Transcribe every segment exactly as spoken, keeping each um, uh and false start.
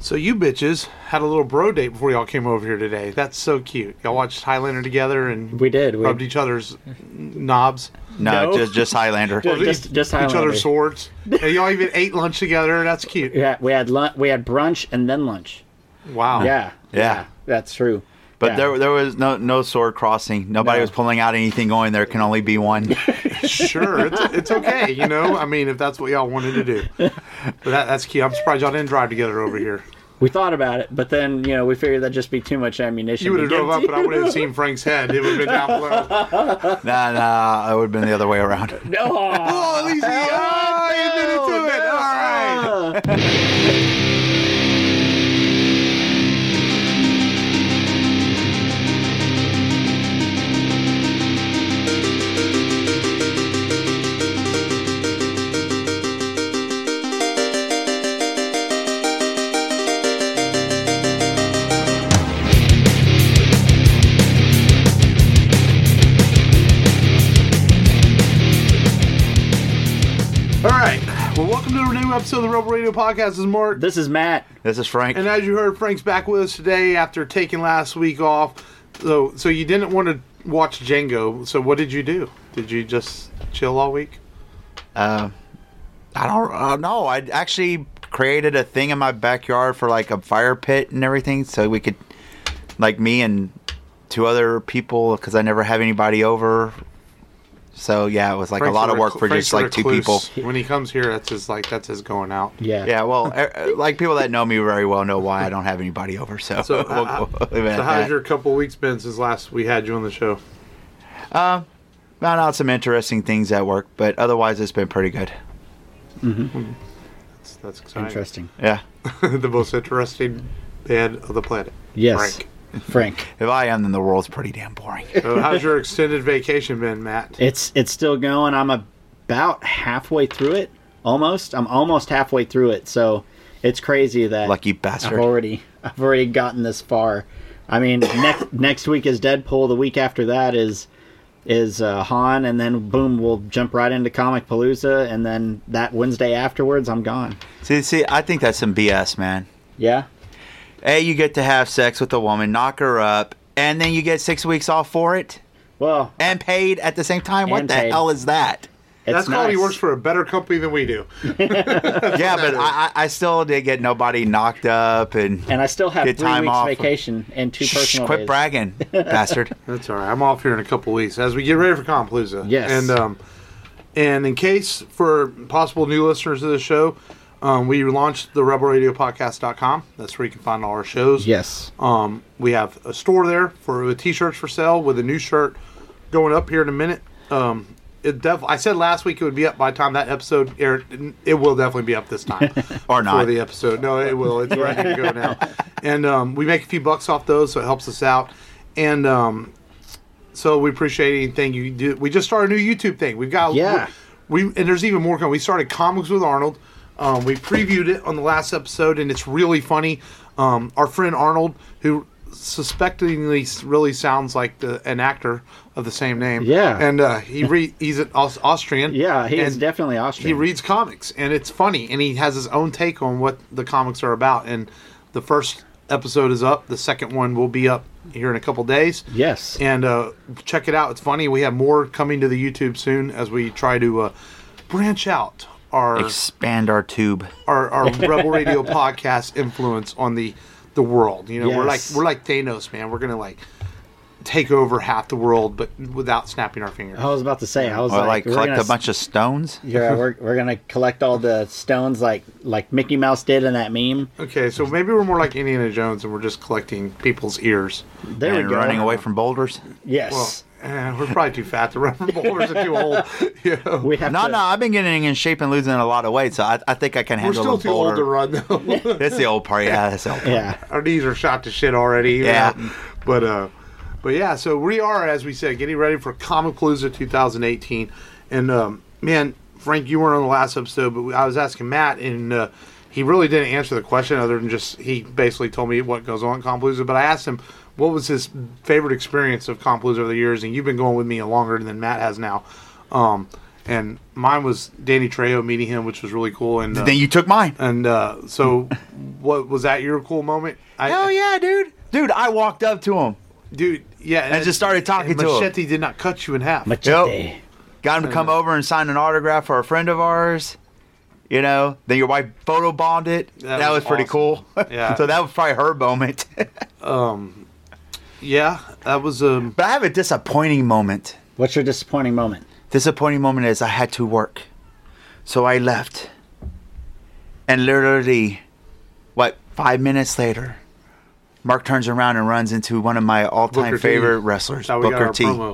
So you bitches had a little bro date before y'all came over here today. That's so cute. Y'all watched Highlander together and we did. We rubbed each other's knobs. No, No. just just Highlander. Just- just- just each Highlander. other's swords. And y'all even ate lunch together. That's cute. Yeah, we had lunch, we had brunch and then lunch. Wow. Yeah, Yeah. that's true. But Yeah. there there was no no sword crossing. Nobody No. was pulling out anything going. There can only be one. Sure, it's, it's okay, you know? I mean, if that's what y'all wanted to do. But that, that's cute. I'm surprised y'all didn't drive together over here. We thought about it, but then you know we figured that'd just be too much ammunition. You would to have drove give up, to and I would have seen Frank's head. It would have been down below. nah, nah, it would have been the other way around. No. Oh, at least he, oh, he admitted to it. All right. All right. Well, welcome to a new episode of the Rebel Radio Podcast. This is Mark. This is Matt. This is Frank. And as you heard, Frank's back with us today after taking last week off. So, so you didn't want to watch Django. So what did you do? Did you just chill all week? Uh, I don't uh, know. I actually created a thing in my backyard for like a fire pit and everything, so we could, like me and two other people, because I never have anybody over. So yeah, it was like Frank's a lot of rec- work for Frank's just like two people. recluse. When he comes here, that's his like that's his going out. Yeah. Yeah, well, uh, like people that know me very well know why I don't have anybody over. So, So, we'll, uh, we'll leave it So at how's that. your couple weeks been since last we had you on the show? Uh, found out some interesting things at work, but otherwise it's been pretty good. That's, that's exciting. Interesting. Yeah, The most interesting man of the planet. Yes. Frank. Frank. if I am, then the world's pretty damn boring. So how's your extended vacation been, Matt? It's it's still going. I'm about halfway through it. Almost. I'm almost halfway through it. So it's crazy that Lucky I've bastard. already I've already gotten this far. I mean, next next week is Deadpool. The week after that is is uh, Han, and then boom, we'll jump right into Comic Palooza, and then that Wednesday afterwards, I'm gone. See, see, I think that's some B S, man. Yeah. A, you get to have sex with a woman, knock her up, and then you get six weeks off for it, Well, and paid at the same time. What And the paid. hell is that? it's That's called he nice. works for a better company than we do. Yeah, but is. I, I I still did get nobody knocked up and. And I still have Get three time weeks off. vacation and two Shh, personal quit days. bragging, bastard. That's all right. I'm off here in a couple weeks as we get ready for Compalooza. Yes. And um, and in case for possible new listeners of the show, um, we launched the rebel radio podcast dot com. That's where you can find all our shows. Yes. Um, we have a store there for with t-shirts for sale with a new shirt going up here in a minute. Um, it def- I said last week it would be up by the time that episode aired. It will definitely be up this time. Or For not. the episode. No, it will. It's ready to go now. And um, we make a few bucks off those, so it helps us out. And um, so we appreciate anything you do. We just started a new YouTube thing. We've got Yeah. We and there's even more coming. We started Comics with Arnold. Um, we previewed it on the last episode, and it's really funny. Um, our friend Arnold, who suspectingly really sounds like the, an actor of the same name. Yeah. And uh, he re- he's an Aus- Austrian. Yeah, he is and definitely he Austrian. reads comics, and it's funny, and he has his own take on what the comics are about. And the first episode is up. The second one will be up here in a couple days. Yes. And uh, check it out. It's funny. We have more coming to the YouTube soon as we try to uh, branch out our Expand our tube. our, our Rebel Radio podcast influence on the the world. You know, we're like Yes. we're like Thanos, man. We're gonna like take over half the world, but without snapping our fingers. I was about to say, I was Or like, like we're collect gonna a bunch of stones. Yeah, we're, we're gonna collect all the stones like like Mickey Mouse did in that meme. Okay, so maybe we're more like Indiana Jones, and we're just collecting people's ears. There and we go. running away from boulders. Yes, Well, eh, we're probably too fat to run for boulders and too old. You know? we have No, to. no, I've been getting in shape and losing a lot of weight, so I, I think I can We're handle still a too old to boulder. run, though. That's the old part. Yeah, that's the old part. Yeah, Our knees are shot to shit already. you Yeah. know? But uh, but yeah, so we are, as we said, getting ready for Comic Palooza twenty eighteen. And um, man, Frank, you weren't on the last episode, but I was asking Matt, and uh, he really didn't answer the question other than just he basically told me what goes on at Comic Palooza. But I asked him what was his favorite experience of Comic Palooza over the years, and you've been going with me longer than Matt has now. Um, and mine was Danny Trejo meeting him, which was really cool. And uh, Then you took mine. and uh, so, what was that your cool moment? I, Hell yeah, dude. Dude, I walked up to him. dude. Yeah, And just started talking and to him. Machete did not cut you in half. Machete. Got him to come over and sign an autograph for a friend of ours. You know, then your wife photobombed it. That That, was was, pretty awesome. cool. Yeah. So that was probably her moment. Um, yeah, that was um. But I have a disappointing moment. What's your disappointing moment? Disappointing moment is I had to work. So I left. And literally, what, five minutes later, Mark turns around and runs into one of my all-time Booker T. favorite wrestlers, That's how we got Booker our T. promo.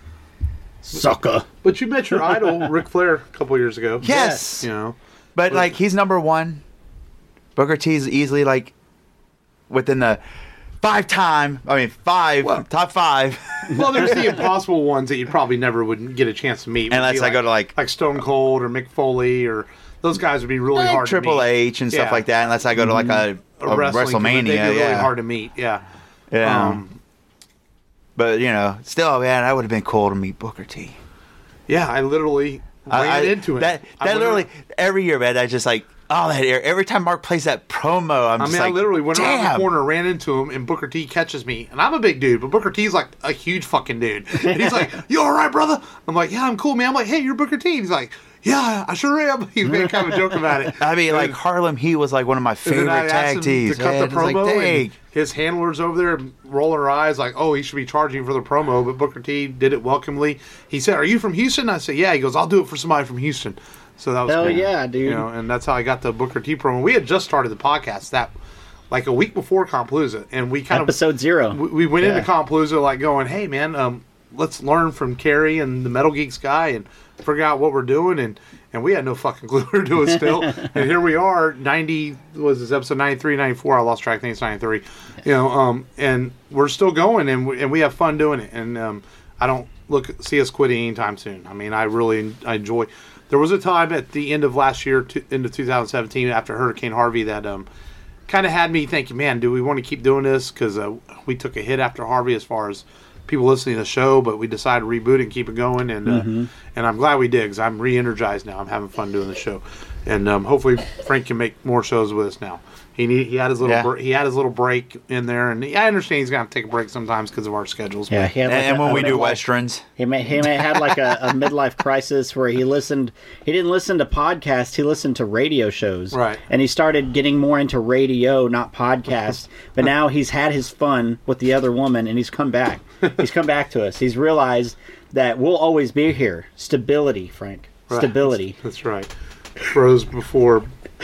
Sucker. But you met your idol, Ric Flair, a couple years ago. Yes. You know, But, like, he's number one. Booker T is easily, like, within the five-time, I mean, five, Well- top five. well, there's the impossible ones that you probably never would get a chance to meet. Would Unless be I go to, like- like Stone Cold or Mick Foley or those guys would be really Like hard. Triple to meet. H and stuff Yeah. like that, unless I go to, like, a, A a wrestling WrestleMania. company, they'd be yeah. really hard to meet. Yeah. yeah. Um, But, you know, still, man, that would have been cool to meet Booker T. yeah, I literally ran I, I- into it. That, I that went literally, around- every year, man, I just like, oh, that air. Every time Mark plays that promo, I'm I just mean, like, I literally went around damn. the corner, ran into him, and Booker T catches me. And I'm a big dude, but Booker T's like a huge fucking dude. And he's like, "You all right, brother?" I'm like, "Yeah, I'm cool, man." I'm like, "Hey, you're Booker T." And he's like, "Yeah, I sure am." He made kind of a joke about it. I mean, like And- Harlem Heat was like one of my and favorite then I asked tag him teams. to cut man. the It's like, promo, dang. and his handlers over there rolling their eyes like, "Oh, he should be charging for the promo." But Booker T did it welcomely. He said, "Are you from Houston?" I said, "Yeah." He goes, "I'll do it for somebody from Houston." So that was Hell cool. yeah, dude. You know, and that's how I got the Booker T promo. We had just started the podcast that like a week before Compalooza, and we kind Episode zero. of we, we went Yeah. into Compalooza like going, "Hey, man, um, let's learn from Kerry and the Metal Geeks guy and figure out what we're doing." And and we had no fucking clue what we were doing still. And here we are, ninety was this episode ninety-three, ninety-four. I lost track. I think it's ninety-three. You know, um, and we're still going, and we, and we have fun doing it. And um, I don't look see us quitting anytime soon. I mean, I really I enjoy. There was a time at the end of last year, to, into two thousand seventeen, after Hurricane Harvey, that um, kind of had me thinking, man, do we want to keep doing this? Because uh, we took a hit after Harvey as far as people listening to the show, but we decided to reboot and keep it going, and uh, Mm-hmm. and I'm glad we did because I'm re-energized now. I'm having fun doing the show, and um, hopefully Frank can make more shows with us now. He need, he had his little Yeah. br- he had his little break in there, and I understand he's gonna have to take a break sometimes because of our schedules. Yeah, but- he had like And, and a- when a we do midlife- westerns, He may he may had like a, a midlife crisis where he listened. He didn't listen to podcasts. He listened to radio shows. Right. And he started getting more into radio, not podcasts. But now he's had his fun with the other woman, and he's come back. He's come back to us. He's realized that we'll always be here. Stability, Frank. Right. Stability. That's right. Bros before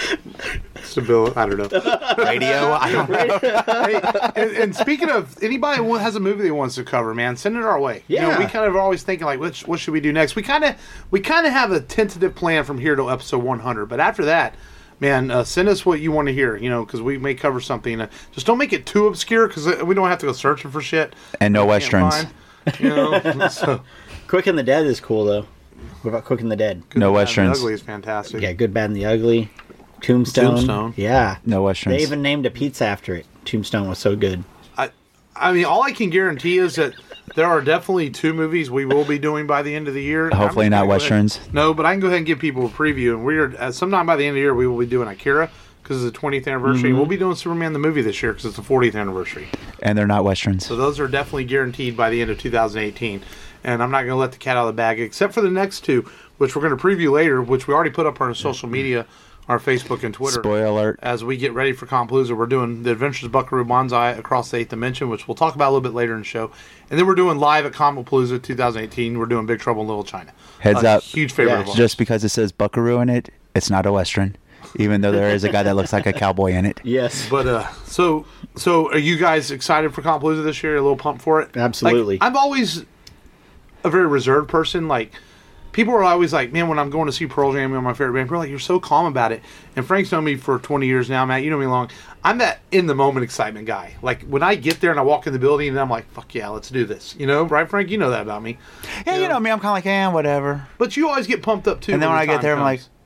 stability. I don't know. radio, I don't know. Hey, and, and speaking of anybody who has a movie they wants to cover, man, send it our way. You know, Yeah. we kind of are always thinking like, which what should we do next? We kind of we kind of have a tentative plan from here to episode one hundred, but after that, man, uh, send us what you want to hear. You know, because we may cover something. Uh, just don't make it too obscure because we don't have to go searching for shit. And no we can't westerns. find, You know, so Quick and the Dead is cool though. What about Quick and the Dead? Good, No Bad, and westerns. Ugly is fantastic. Yeah, Good, Bad, and the Ugly. Tombstone. Tombstone. Yeah. No westerns. They even named a pizza after it. Tombstone was so good. I, I mean, all I can guarantee is that there are definitely two movies we will be doing by the end of the year. I'm Hopefully just not gonna go ahead- westerns. No, but I can go ahead and give people a preview. And we're uh, sometime by the end of the year we will be doing Akira because it's the twentieth anniversary. And we'll be doing Superman the movie this year because it's the fortieth anniversary. And they're not westerns. So those are definitely guaranteed by the end of two thousand eighteen. And I'm not going to let the cat out of the bag, except for the next two, which we're going to preview later, which we already put up on our social media, our Facebook and Twitter. Spoiler alert. As we get ready for Compalooza, we're doing The Adventures of Buckaroo Banzai Across the Eighth Dimension, which we'll talk about a little bit later in the show. And then we're doing live at Compalooza twenty eighteen. We're doing Big Trouble in Little China. Heads A up. Huge favorite Yeah. of ours. Just because it says Buckaroo in it, it's not a western. Even though there is a guy that looks like a cowboy in it. Yes. But uh, so so are you guys excited for Compalooza this year? A little pumped for it? Absolutely. Like, I'm always a very reserved person. Like people are always like, man, when I'm going to see Pearl Jam, my favorite band, people are like, you're so calm about it. And Frank's known me for twenty years now, Matt. You know me long. I'm that in the moment excitement guy. Like when I get there and I walk in the building and I'm like, fuck yeah, let's do this. You know, right, Frank? You know that about me. Yeah, you know me, I'm kind of like, eh, whatever. But you always get pumped up too. And then when the I get time there, I'm like, comes.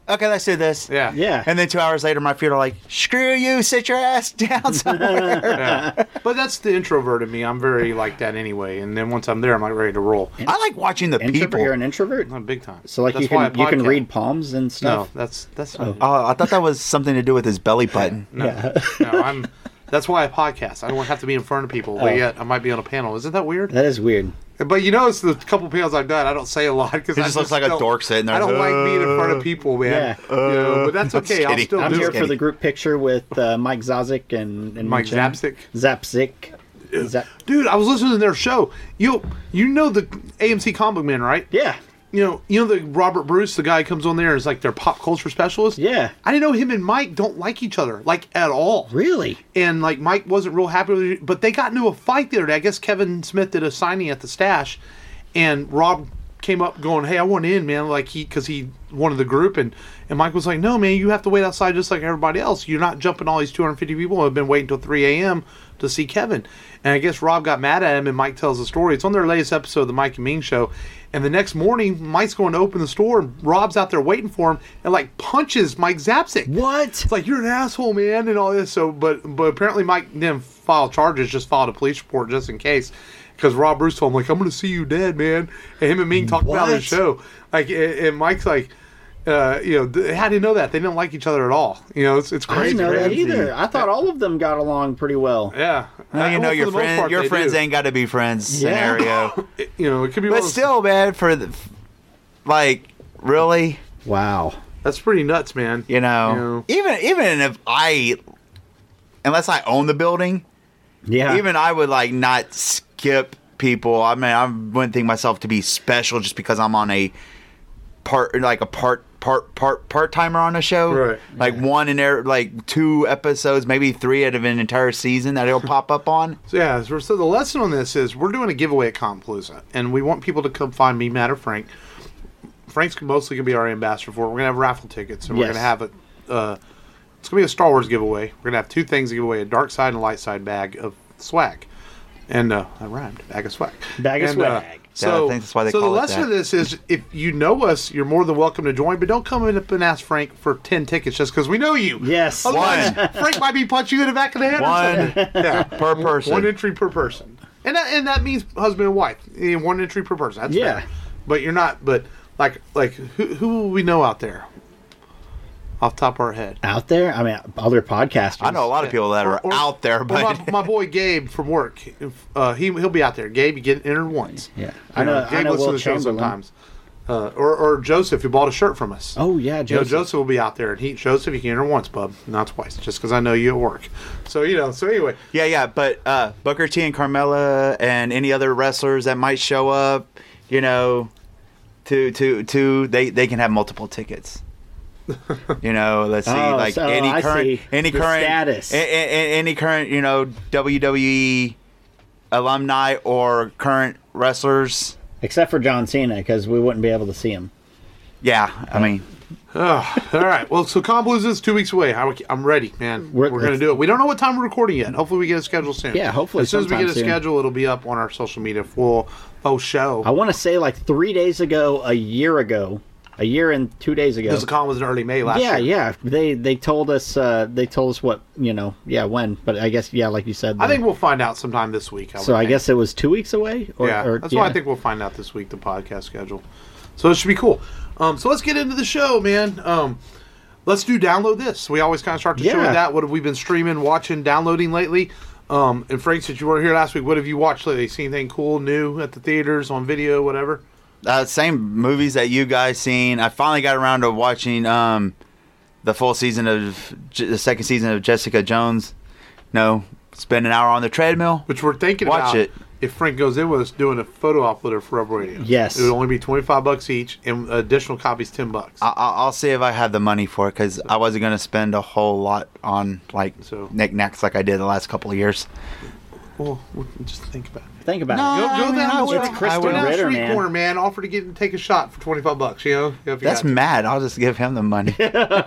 okay, let's do this. Yeah. Yeah. And then two hours later, my feet are like, screw you, sit your ass down somewhere. Yeah. But that's the introvert in me. I'm very like that anyway. And then once I'm there, I'm like ready to roll. I like watching the Introvert, people. you're an introvert? I'm big time. So like That's you why can I you can podcast. read palms and No, stuff? that's that's Oh. Oh, I thought that was something to do with his belly button. no, Yeah. no. I'm. That's why I podcast. I don't have to be in front of people, but Oh. yet I might be on a panel. Isn't that weird? That is weird. But you notice the couple panels I've done, I don't say a lot because He I just looks like a don't- dork sitting there. I don't like being in front Uh, of people, man. Yeah. You know, but that's I'm okay. just I'll kidding. still I'm do here it. for the group picture with uh, Mike Zazik and, and Mike Jim. Zapsik. Zapsik. Zap- Dude, I was listening to their show. You you know the A M C Comic Man, right? yeah. You know, you know the Robert Bruce, the guy who comes on there is like their pop culture specialist. Yeah. I didn't know him and Mike don't like each other like at all. Really? And like Mike wasn't real happy with it, but they got into a fight the other day. I guess Kevin Smith did a signing at the Stash, and Rob came up going, "Hey, I want in, man!" Like he, because he wanted the group, and and Mike was like, "No, man, you have to wait outside just like everybody else. You're not jumping all these two hundred fifty people who have been waiting till three a.m. to see Kevin." And I guess Rob got mad at him, and Mike tells the story. It's on their latest episode of the Mike and Ming Show. And the next morning, Mike's going to open the store, and Rob's out there waiting for him, and like punches Mike Zapsik. What? It's like, you're an asshole, man, and all this. So, but but apparently Mike didn't file charges, just filed a police report just in case. Because Rob Bruce told him, like, I'm going to see you dead, man. And him and Ming talked about What? his show. Like, and, and Mike's like, uh, you know, th- how do you know that? They didn't like each other at all. You know, it's, it's I crazy. didn't know that man. either. I thought all of them got along pretty well. Yeah. Well, you Uh, know, well, your for the most friend, part, your they friends do. ain't got to be friends Yeah. scenario. It- you know, it could be one But of those- still, man, for the, like, really, Wow. That's pretty nuts, man. you know, You even even if I, unless I own the building, Yeah. even I would like not skip people. I mean, I wouldn't think myself to be special just because I'm on a part, like a part, part, part, part timer on a show. Right. Like one in there, like two episodes, maybe three out of an entire season that it'll pop up on. So yeah, so, so the lesson on this is we're doing a giveaway at Compalooza, and we want people to come find me, Matt, or Frank. Frank's mostly going to be our ambassador for it. We're going to have raffle tickets, and we're Yes. going to have a. Uh, it's going to be a Star Wars giveaway. We're going to have two things to give away: a dark side and a light side bag of swag, and uh, I rhymed, bag of swag. Bag of And, uh, swag. so, I think that's why they so call the it lesson that. of this is, if you know us, you're more than welcome to join, but don't come in up and ask Frank for ten tickets just because we know you. Yes. Otherwise, One. Frank might be punching you in the back of the head. or One something. Yeah. per person. One entry per person, and that and that means husband and wife. Eh, One entry per person. That's Yeah. fair. But you're not. But like like who who will we know out there? Off the top of our head. Out there? I mean, other podcasters. I know a lot of people that Or- are or- out there, or but my, my boy Gabe from work, if, uh, he he'll be out there. Gabe, you get entered once. Yeah. You I know, Gabe I know listens to Will the show Chamberlain. sometimes. Uh, or or Joseph, who bought a shirt from us. Oh, yeah, You know, Joseph. Joseph will be out there, and he Joseph, you can enter once, bub, not twice, just because I know you at work. So you know. So anyway, yeah, yeah. But uh, Booker T and Carmella and any other wrestlers that might show up, you know, to to to they they can have multiple tickets. You know, let's see, Oh, like so any I current, see. any The current, status. a- a- a- any current, you know, W W E alumni or current wrestlers. Except for John Cena, because we wouldn't be able to see him. Yeah, I mean, oh, all right. Well, so Compalooza is two weeks away. I, I'm ready, man. We're, We're- going to do it. We don't know what time we're recording yet. Hopefully, we get a schedule soon. Yeah, hopefully as soon as we sometime get a soon. schedule, it'll be up on our social media full full show. I want to say like three days ago, a year ago, a year and two days ago. Because the con was in early May last yeah, year. yeah. They they told us uh, they told us what you know. Yeah, when. But I guess yeah, like you said. I the- think we'll find out sometime this week. I so. would I think. guess it was two weeks away. Or, yeah, or, that's why yeah. I think we'll find out this week the podcast schedule. So it should be cool. Um, so let's get into the show, man. Um, let's do download this. We always kind of start the show Yeah. with that. What have we been streaming, watching, downloading lately? Um, and Frank, since you weren't here last week, what have you watched lately? See anything cool, new at the theaters, on video, whatever? uh, same movies that you guys seen. I finally got around to watching um, the full season of Je- the second season of Jessica Jones. No, spend an hour on the treadmill. Which we're thinking Watch about. it. If Frank goes in with us doing a photo uploader for Rebel Radio. Yes. It would only be twenty-five bucks each, and additional copies ten bucks. I- I- I'll see if I have the money for it because I wasn't gonna spend a whole lot on like So- knickknacks like I did the last couple of years. well, we'll just think about it. Think about No, it. Go, I go mean, down I the would- street, Kristen go down the Ritter, street man. corner, man. Offer to get and take a shot for twenty-five bucks. You know, if you That's got to. mad. I'll just give him the money.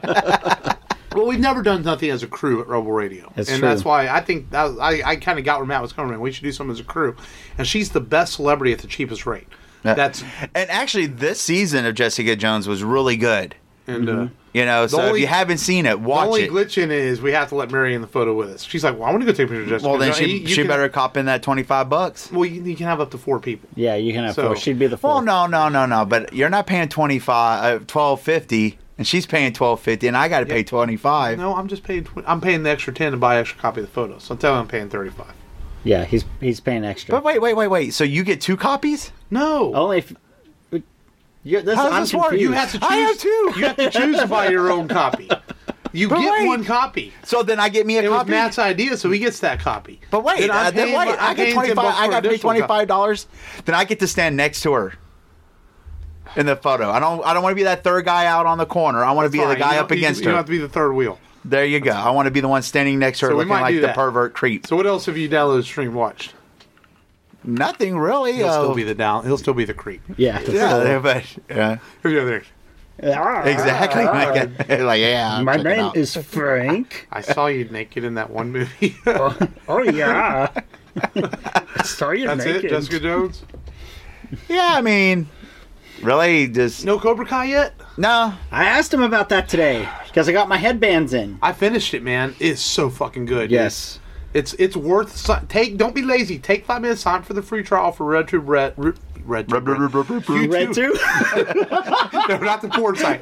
Well, we've never done nothing as a crew at Rebel Radio, That's and true. that's why I think that was, I I kind of got where Matt was coming from. We should do something as a crew, and she's the best celebrity at the cheapest rate. Yeah. That's And actually, this season of Jessica Jones was really good. And uh, You know, so only- if you haven't seen it, the watch only it. glitch in it is we have to let Mary in the photo with us. She's like, "Well, I want to go take pictures of Jessica." Well, then No, she you- you she can- better cop in that twenty five bucks. Well, you, you can have up to four people. Yeah, you can have So- four. She'd be the fourth. Well, no, no, no, no. But you're not paying twenty five, uh, twelve fifty, and she's paying twelve fifty, and I got to pay twenty five. No, I'm just paying. twenty I'm paying the extra ten to buy an extra copy of the photos. So I'm telling you, I'm paying thirty-five. Yeah, he's he's paying extra. But wait, wait, wait, wait. So you get two copies? No, Only if. You're, this, How does I'm this work? confused. you have to choose. I have two. You have to choose to buy your own copy. You But get wait. one copy. So then I get me a It was copy. Matt's idea, so he gets that copy. But wait, Then I'm uh, then paying- wait. I'm I get paying twenty ten five. bucks I for got to pay additional twenty copy. five dollars. Then I get to stand next to her in the photo. I don't. I don't want to be that third guy out on the corner. I want to be Fine. the guy You up don't- you- against You don't her. have to be the third wheel. There you go. I want to be the one standing next to her, So we looking might like do the that. pervert creep. So what else have you downloaded, streamed, watched? Nothing really. He'll uh, still be the down. He'll still be the creep. Yeah. yeah, but yeah, Here you go there. exactly. like, like, yeah. My check it name out. is Frank. I saw you naked in that one movie. Oh yeah. Sorry, you're That's naked. it, Jessica Jones. Yeah, I mean, really, just No Cobra Kai yet? no. I asked him about that today because I got my headbands in. I finished it, man. It's so fucking good. Yes. It's it's worth si- take. Don't be lazy. Take five minutes. Sign for the free trial for RedTube Red. Red, Red, Rub, rub, rub, rub, rub, rub. Red too? No, not the porn site.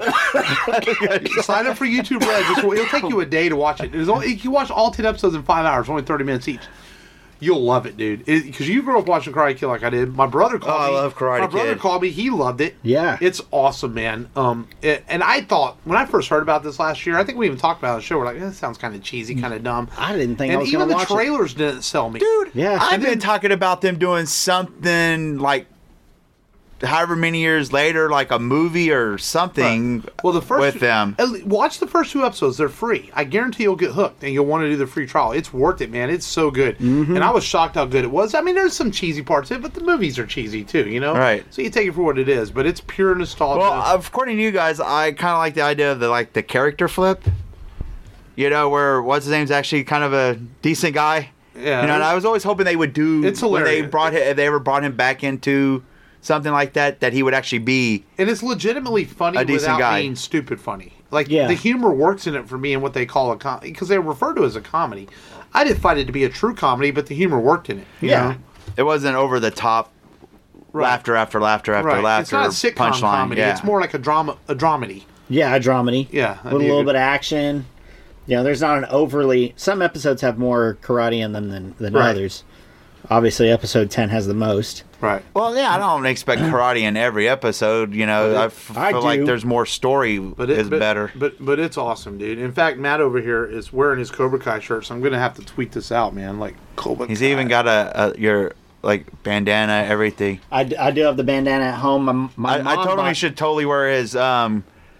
Sign up for YouTube Red. Just, it'll take you a day to watch it. It's only, you can watch all ten episodes in five hours, only thirty minutes each. You'll love it, dude. Because you grew up watching Karate Kid like I did. My brother called Oh, I me. love Karate My brother Kid. called me. He loved it. Yeah. It's awesome, man. Um, it, and I thought when I first heard about this last year, I think we even talked about it on the show. We're like, eh, that sounds kind of cheesy, kind of dumb. I didn't think I And was even going to the watch it. trailers didn't sell me, Dude, Yeah. I've And been then- talking about them doing something like however many years later, like a movie or something Well, the first with them. at le- Watch the first two episodes; they're free. I guarantee you'll get hooked, and you'll want to do the free trial. It's worth it, man. It's so good, Mm-hmm. and I was shocked how good it was. I mean, there's some cheesy parts in it, but the movies are cheesy too, you know. Right. So you take it for what it is, but it's pure nostalgia. Well, according to you guys, I kind of like the idea of the like the character flip. You know, where what's his name's actually kind of a decent guy. Yeah. You know, and I was always hoping they would do. It's when they hilarious. brought him, if they ever brought him back into something like that, that he would actually be. and it's legitimately funny A decent without guy. being stupid funny. Like Yeah. the humor works in it for me in what they call a comedy because they refer to it as a comedy. I didn't find it to be a true comedy, but the humor worked in it. you Yeah. know? It wasn't over the top. Right. Laughter after laughter after Right. laughter. It's not a sitcom punchline. comedy. Yeah. It's more like a drama, a dramedy. Yeah, a dramedy. Yeah, I With a need little it. bit of action. You know, there's not an overly... Some episodes have more karate in them than, than Right. others. Obviously, episode ten has the most. Right. Well, yeah, I don't expect karate in every episode. You know, I f- I feel like do. there's more story But it, is but, better. But but it's awesome, dude. In fact, Matt over here is wearing his Cobra Kai shirt, so I'm gonna have to tweet this out, man. Like Cobra. He's Kai. even got a, a your like bandana, everything. I, d- I do have the bandana at home. My, my I, I mom told him bought- he should totally wear his um,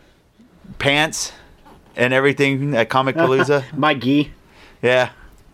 pants and everything at Comic Palooza. My gi. Yeah,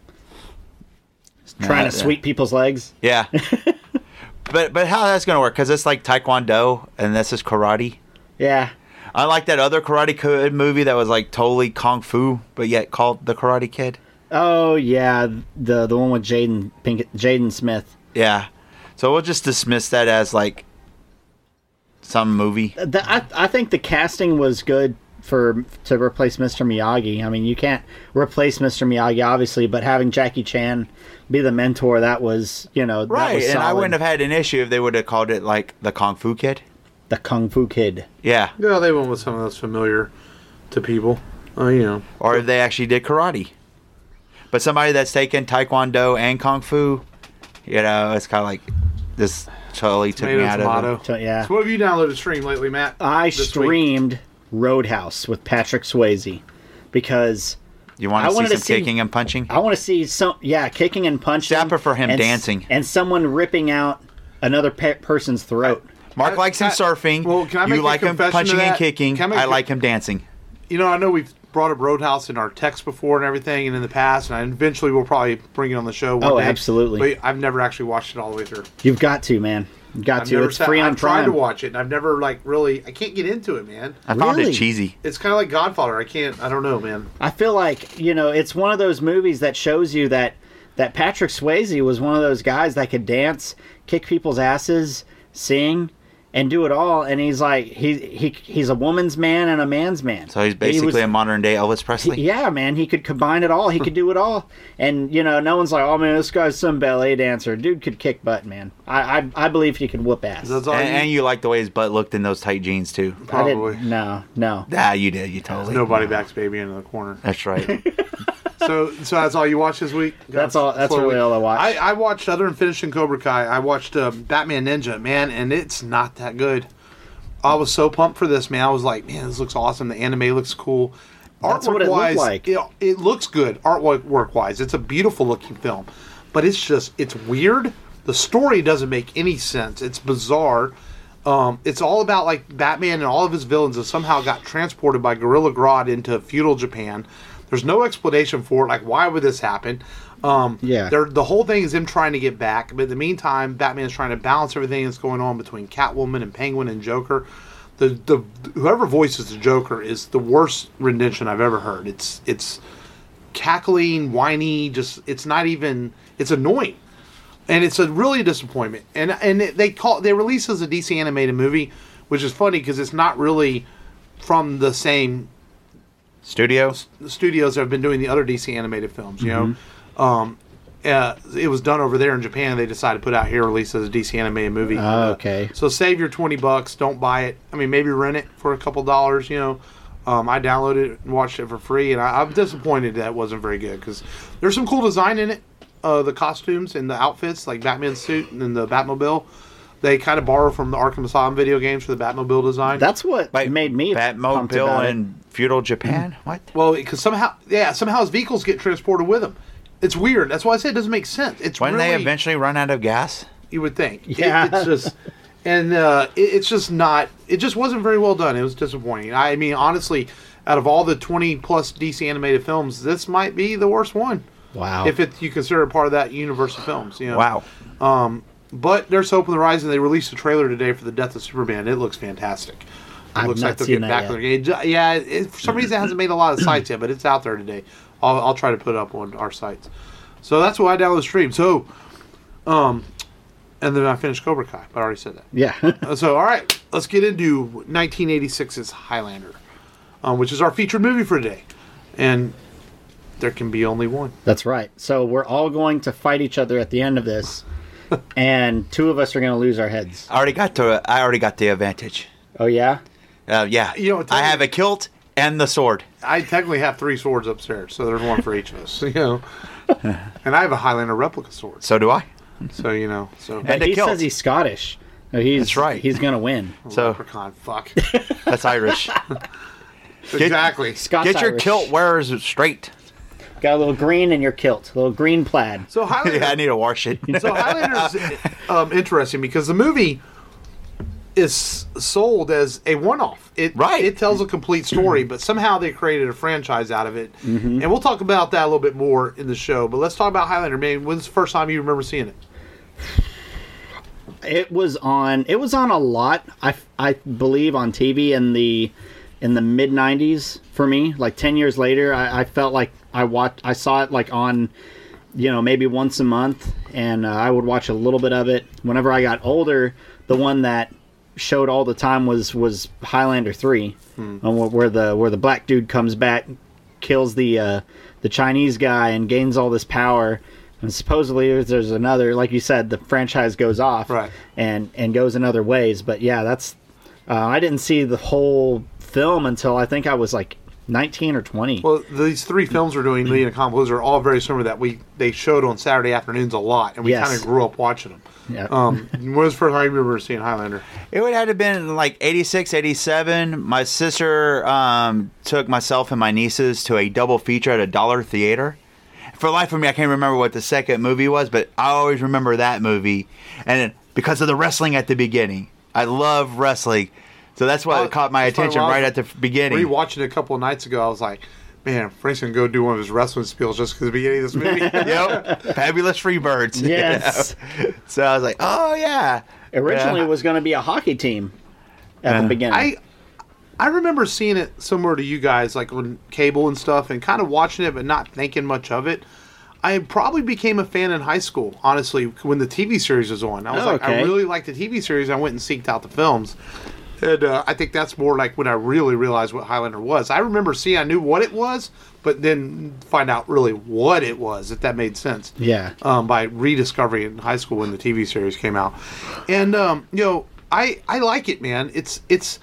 Trying Yeah, to sweep people's legs. yeah. but but how that's gonna work? Because it's like Taekwondo and this is karate. Yeah. I like that other Karate Kid movie that was like totally kung fu, but yet called The Karate Kid. Oh, yeah. The the one with Jaden Pinkett, Jaden Smith. Yeah. So we'll just dismiss that as like some movie. The, I, I think the casting was good for to replace Mister Miyagi. I mean, you can't replace Mister Miyagi, obviously, but having Jackie Chan be the mentor, that was, you know, that Right, was and I solid. wouldn't have had an issue if they would have called it like the Kung Fu Kid. The Kung Fu Kid. Yeah. Yeah, they went with something that's familiar to people. Oh, you know. Or if they actually did karate. But somebody that's taken Taekwondo and Kung Fu, you know, it's kind of like this totally took me Tomato, out tomato. of it. So, yeah. So what have you downloaded stream lately, Matt? I this week? streamed Roadhouse with Patrick Swayze because You want I to see wanted some to see- kicking and punching? I want to see some, yeah, kicking and punching. Zapper for him and, dancing. And someone ripping out another pe- person's throat. Mark I- likes him I- surfing. well, can I make you a like him confession to punching and that? kicking. Can I make I a- like him dancing. You know, I know we've brought up Roadhouse in our text before and everything, and in the past, and I eventually we'll probably bring it on the show. One Oh, day. absolutely. But I've never actually watched it all the way through. You've got to, man. You've got I've to. never It's sat- free on I've tried Prime. to watch it, and I've never like really. I can't get into it, man. I found Really? it cheesy. It's kind of like Godfather. I can't. I don't know, man. I feel like, you know, it's one of those movies that shows you that that Patrick Swayze was one of those guys that could dance, kick people's asses, sing, and do it all. And he's like, he he he's a woman's man and a man's man. So he's He basically was- a modern day Elvis Presley. Yeah, man, he could combine it all. He could do it all. And, you know, no one's like, oh, man, this guy's some ballet dancer. Dude could kick butt, man. I I, I believe he could whoop ass. That's all and, you- and you like the way his butt looked in those tight jeans too. I Probably. didn't, no, no. Ah, you did. You totally. Nobody backs baby into the corner. That's right. So, so that's all you watched this week. That's all- that's Slow really week. all I watched. I, I watched other than finishing Cobra Kai. I watched uh, Batman Ninja, man, and it's not that good. I was so pumped for this, man. I was like, man, this looks awesome. The anime looks cool. That's what it looked Artwork-wise, like. It, it looks good. Artwork wise, it's a beautiful looking film, but it's just it's weird. The story doesn't make any sense. It's bizarre. Um, it's all about like Batman and all of his villains have somehow got transported by Gorilla Grodd into feudal Japan. There's no explanation for it. Like, why would this happen? Um, Yeah. they're- The whole thing is him trying to get back, but in the meantime, Batman is trying to balance everything that's going on between Catwoman and Penguin and Joker. The the whoever voices the Joker is the worst rendition I've ever heard. It's it's cackling, whiny, just it's not even it's annoying. And it's a really disappointment. And and it- they call they release it as a D C animated movie, which is funny because it's not really from the same Studio. studios that have been doing the other D C animated films. You know, um, uh, it was done over there in Japan. They decided to put out here, release as a D C animated movie. Oh, Uh, okay. So save your twenty bucks. Don't buy it. I mean, maybe rent it for a couple dollars. You know, um, I downloaded it and watched it for free, and I, I'm disappointed that it wasn't very good because there's some cool design in it. Uh, the costumes and the outfits, like Batman's suit and then the Batmobile, they kind of borrow from the Arkham Asylum video games for the Batmobile design. That's what Like made me pumped about Batmobile it. in feudal Japan. What? Well, because somehow, yeah, somehow his vehicles get transported with him. It's weird. That's why I said it doesn't make sense. It's When really, they eventually run out of gas? you would think. It- Yeah. it's just, and uh, it, it's just not. It just wasn't very well done. It was disappointing. I mean, honestly, out of all the twenty plus D C animated films, this might be the worst one. Wow. If it you consider it part of that universe of films, you know. Wow. But there's hope in the horizon. They released a trailer today for the Death of Superman. It looks fantastic. It I've looks not like they're seen getting that back on their game. Ju- Yeah, it, for some reason it hasn't made a lot of sites yet, but it's out there today. I'll, I'll try to put it up on our sites. So that's why I downloaded the stream. So, um, and then I finished Cobra Kai. But I already said that. Yeah. Uh, So, all right, let's get into nineteen eighty-six's Highlander, um, which is our featured movie for today. And there can be only one. That's right. So we're all going to fight each other at the end of this, and two of us are going to lose our heads. I already got to. I already got the advantage. Oh, yeah? Uh, yeah. You know, I tell have me- a kilt and the sword. I technically have three swords upstairs, so there's one for each of us. You know, and I have a Highlander replica sword. So do I. So you know, so And But a he kilt. says he's Scottish. No, he's, That's right. He's going to win. So leprechaun. Fuck. that's Irish. Exactly. Scots Get your Irish. kilt wearers straight. Got a little green in your kilt. A little green plaid. So Highlander. Yeah, I need to wash it. So Highlander's um, interesting because the movie is sold as a one-off. It Right. It tells a complete story, but somehow they created a franchise out of it, and we'll talk about that a little bit more in the show. But let's talk about Highlander. Man, when's the first time you remember seeing it? It was on. It was on a lot. I, I believe on T V in the in the mid nineties for me. Like ten years later, I, I felt like I watched. I saw it like on, you know, maybe once a month, and uh, I would watch a little bit of it. Whenever I got older, the one that showed all the time was was Highlander three, Hmm. uh, where where the where the black dude comes back, kills the uh, the Chinese guy, and gains all this power. And supposedly there's another, like you said, the franchise goes off Right. and and goes in other ways. But yeah, that's uh, I didn't see the whole film until I think I was like nineteen or twenty. Well, these three films we're doing, Lee and Composer, are all very similar. That we they showed on Saturday afternoons a lot, and we Yes. kind of grew up watching them. Yeah. Um, when was the first time you remember seeing Highlander? It would have been like eighty-six, eighty-seven. My sister um, took myself and my nieces to a double feature at a Dollar Theater. For the life of me, I can't remember what the second movie was, but I always remember that movie. And because of the wrestling at the beginning. I love wrestling. So that's why Oh, it caught my that's funny, attention when I right was at the beginning. Rewatching it a couple of nights ago, I was like, man, Frank's going to go do one of his wrestling spiels just because the beginning of this movie. Yep. Fabulous Freebirds. Yes. So I was like, oh, yeah. Originally, Yeah. it was going to be a hockey team at Yeah. the beginning. I I remember seeing it similar to you guys, like on cable and stuff, and kind of watching it, but not thinking much of it. I probably became a fan in high school, honestly, when the T V series was on. I was Oh, like, I okay. really liked the T V series. I went and seeked out the films. And uh, I think that's more like when I really realized what Highlander was. I remember seeing, I knew what it was, but then find out really what it was, if that made sense. Yeah. Um, by rediscovering it in high school when the T V series came out. And, um, you know, I, I like it, man. It's, it's,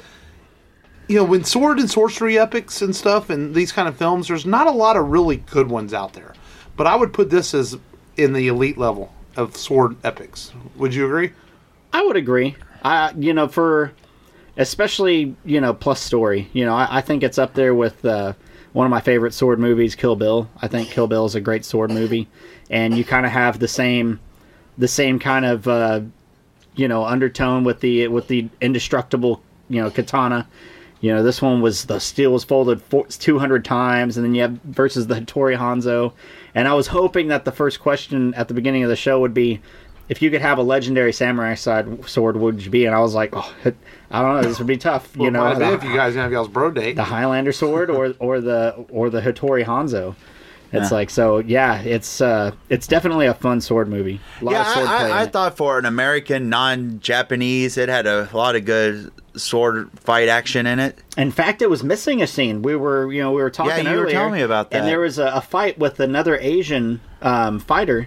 you know, when sword and sorcery epics and stuff and these kind of films, there's not a lot of really good ones out there. But I would put this as in the elite level of sword epics. Would you agree? I would agree. I, you know, for especially, you know, plus story, you know, I, I think it's up there with uh, one of my favorite sword movies, Kill Bill. I think Kill Bill is a great sword movie, and you kind of have the same, the same kind of, uh, you know, undertone with the with the indestructible, you know, katana. You know, this one was the steel was folded two hundred times, and then you have versus the Hattori Hanzo. And I was hoping that the first question at the beginning of the show would be, if you could have a legendary samurai side sword, what would you be? And I was like, oh, I don't know, this would be tough. Well, you know, might have been the, if you guys didn't have y'all's bro date. the Highlander sword or or the or the Hattori Hanzo. It's Yeah. like, so yeah, it's uh, it's definitely a fun sword movie. A lot Yeah, of sword I, play in I, I it. thought for an American, non-Japanese, it had a lot of good sword fight action in it. In fact, it was missing a scene. We were, you know, we were talking Yeah, you were earlier, telling me about and that. there was a, a fight with another Asian um, fighter,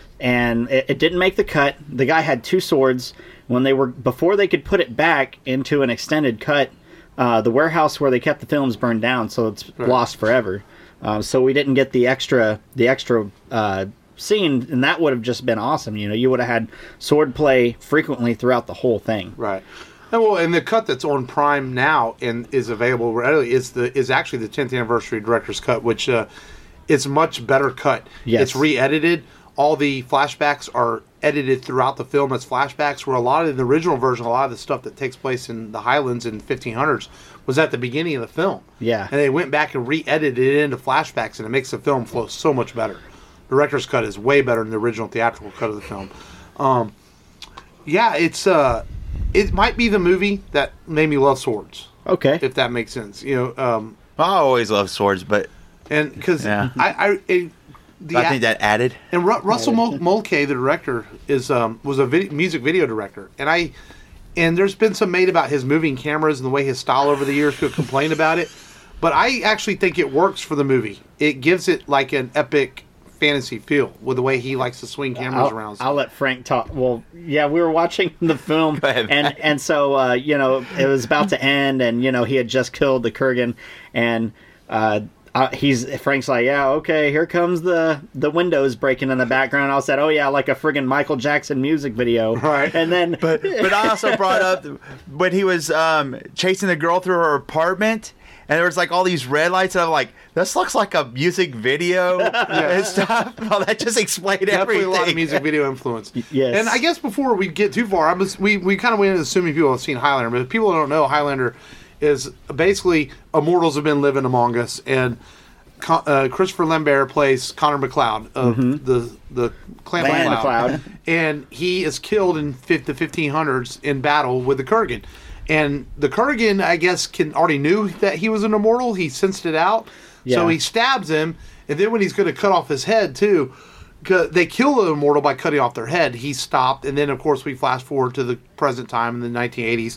and it, it didn't make the cut. The guy had two swords. When they were before they could put it back into an extended cut, uh, the warehouse where they kept the films burned down, so it's lost forever. Uh, so we didn't get the extra, the extra uh, scene, and that would have just been awesome. You know, you would have had sword play frequently throughout the whole thing. Right. And well, and the cut that's on Prime now and is available readily is the is actually the tenth anniversary director's cut, which uh, is much better cut. Yes. It's re-edited. All the flashbacks are edited throughout the film as flashbacks, where a lot of the original version, a lot of the stuff that takes place in the Highlands in fifteen hundreds was at the beginning of the film. Yeah. And they went back and re-edited it into flashbacks, and it makes the film flow so much better. The director's cut is way better than the original theatrical cut of the film. Um, yeah, it's uh, it might be the movie that made me love swords, Okay. if that makes sense. You know, um, I always love swords, but and because Yeah. I, I it, the I think that added. and Ru- Russell Mul- Mulcahy, the director, is um, was a vid- music video director, and I and there's been some made about his moving cameras and the way his style over the years. People complain about it, but I actually think it works for the movie. It gives it like an epic fantasy feel with the way he likes to swing cameras I'll, around. I'll let Frank talk. Well, yeah, we were watching the film, Go ahead, and Matt. and so uh, you know it was about to end, and you know he had just killed the Kurgan, and uh, uh, he's Frank's like, yeah, okay, here comes the the windows breaking in the background. I said, oh yeah, like a friggin' Michael Jackson music video, Right. And then, But but I also brought up when he was um, chasing the girl through her apartment, and there was like all these red lights, and I'm like, this looks like a music video and stuff. Well, that just explained Definitely everything. a lot of music video influence. yes. And I guess before we get too far, I'm just, we, we kind of went into assuming people have seen Highlander, but if people don't know, Highlander is basically immortals have been living among us, and Con- uh, Christopher Lambert plays Connor McLeod of the the Clan Clan MacLeod. MacLeod. And he is killed in fif- the fifteen hundreds in battle with the Kurgan. And the Kurgan, I guess, can already knew that he was an immortal. He sensed it out. So Yeah. he stabs him, and then when he's going to cut off his head, too, 'cause they kill the immortal by cutting off their head. He stopped, and then, of course, we flash forward to the present time in the nineteen eighties,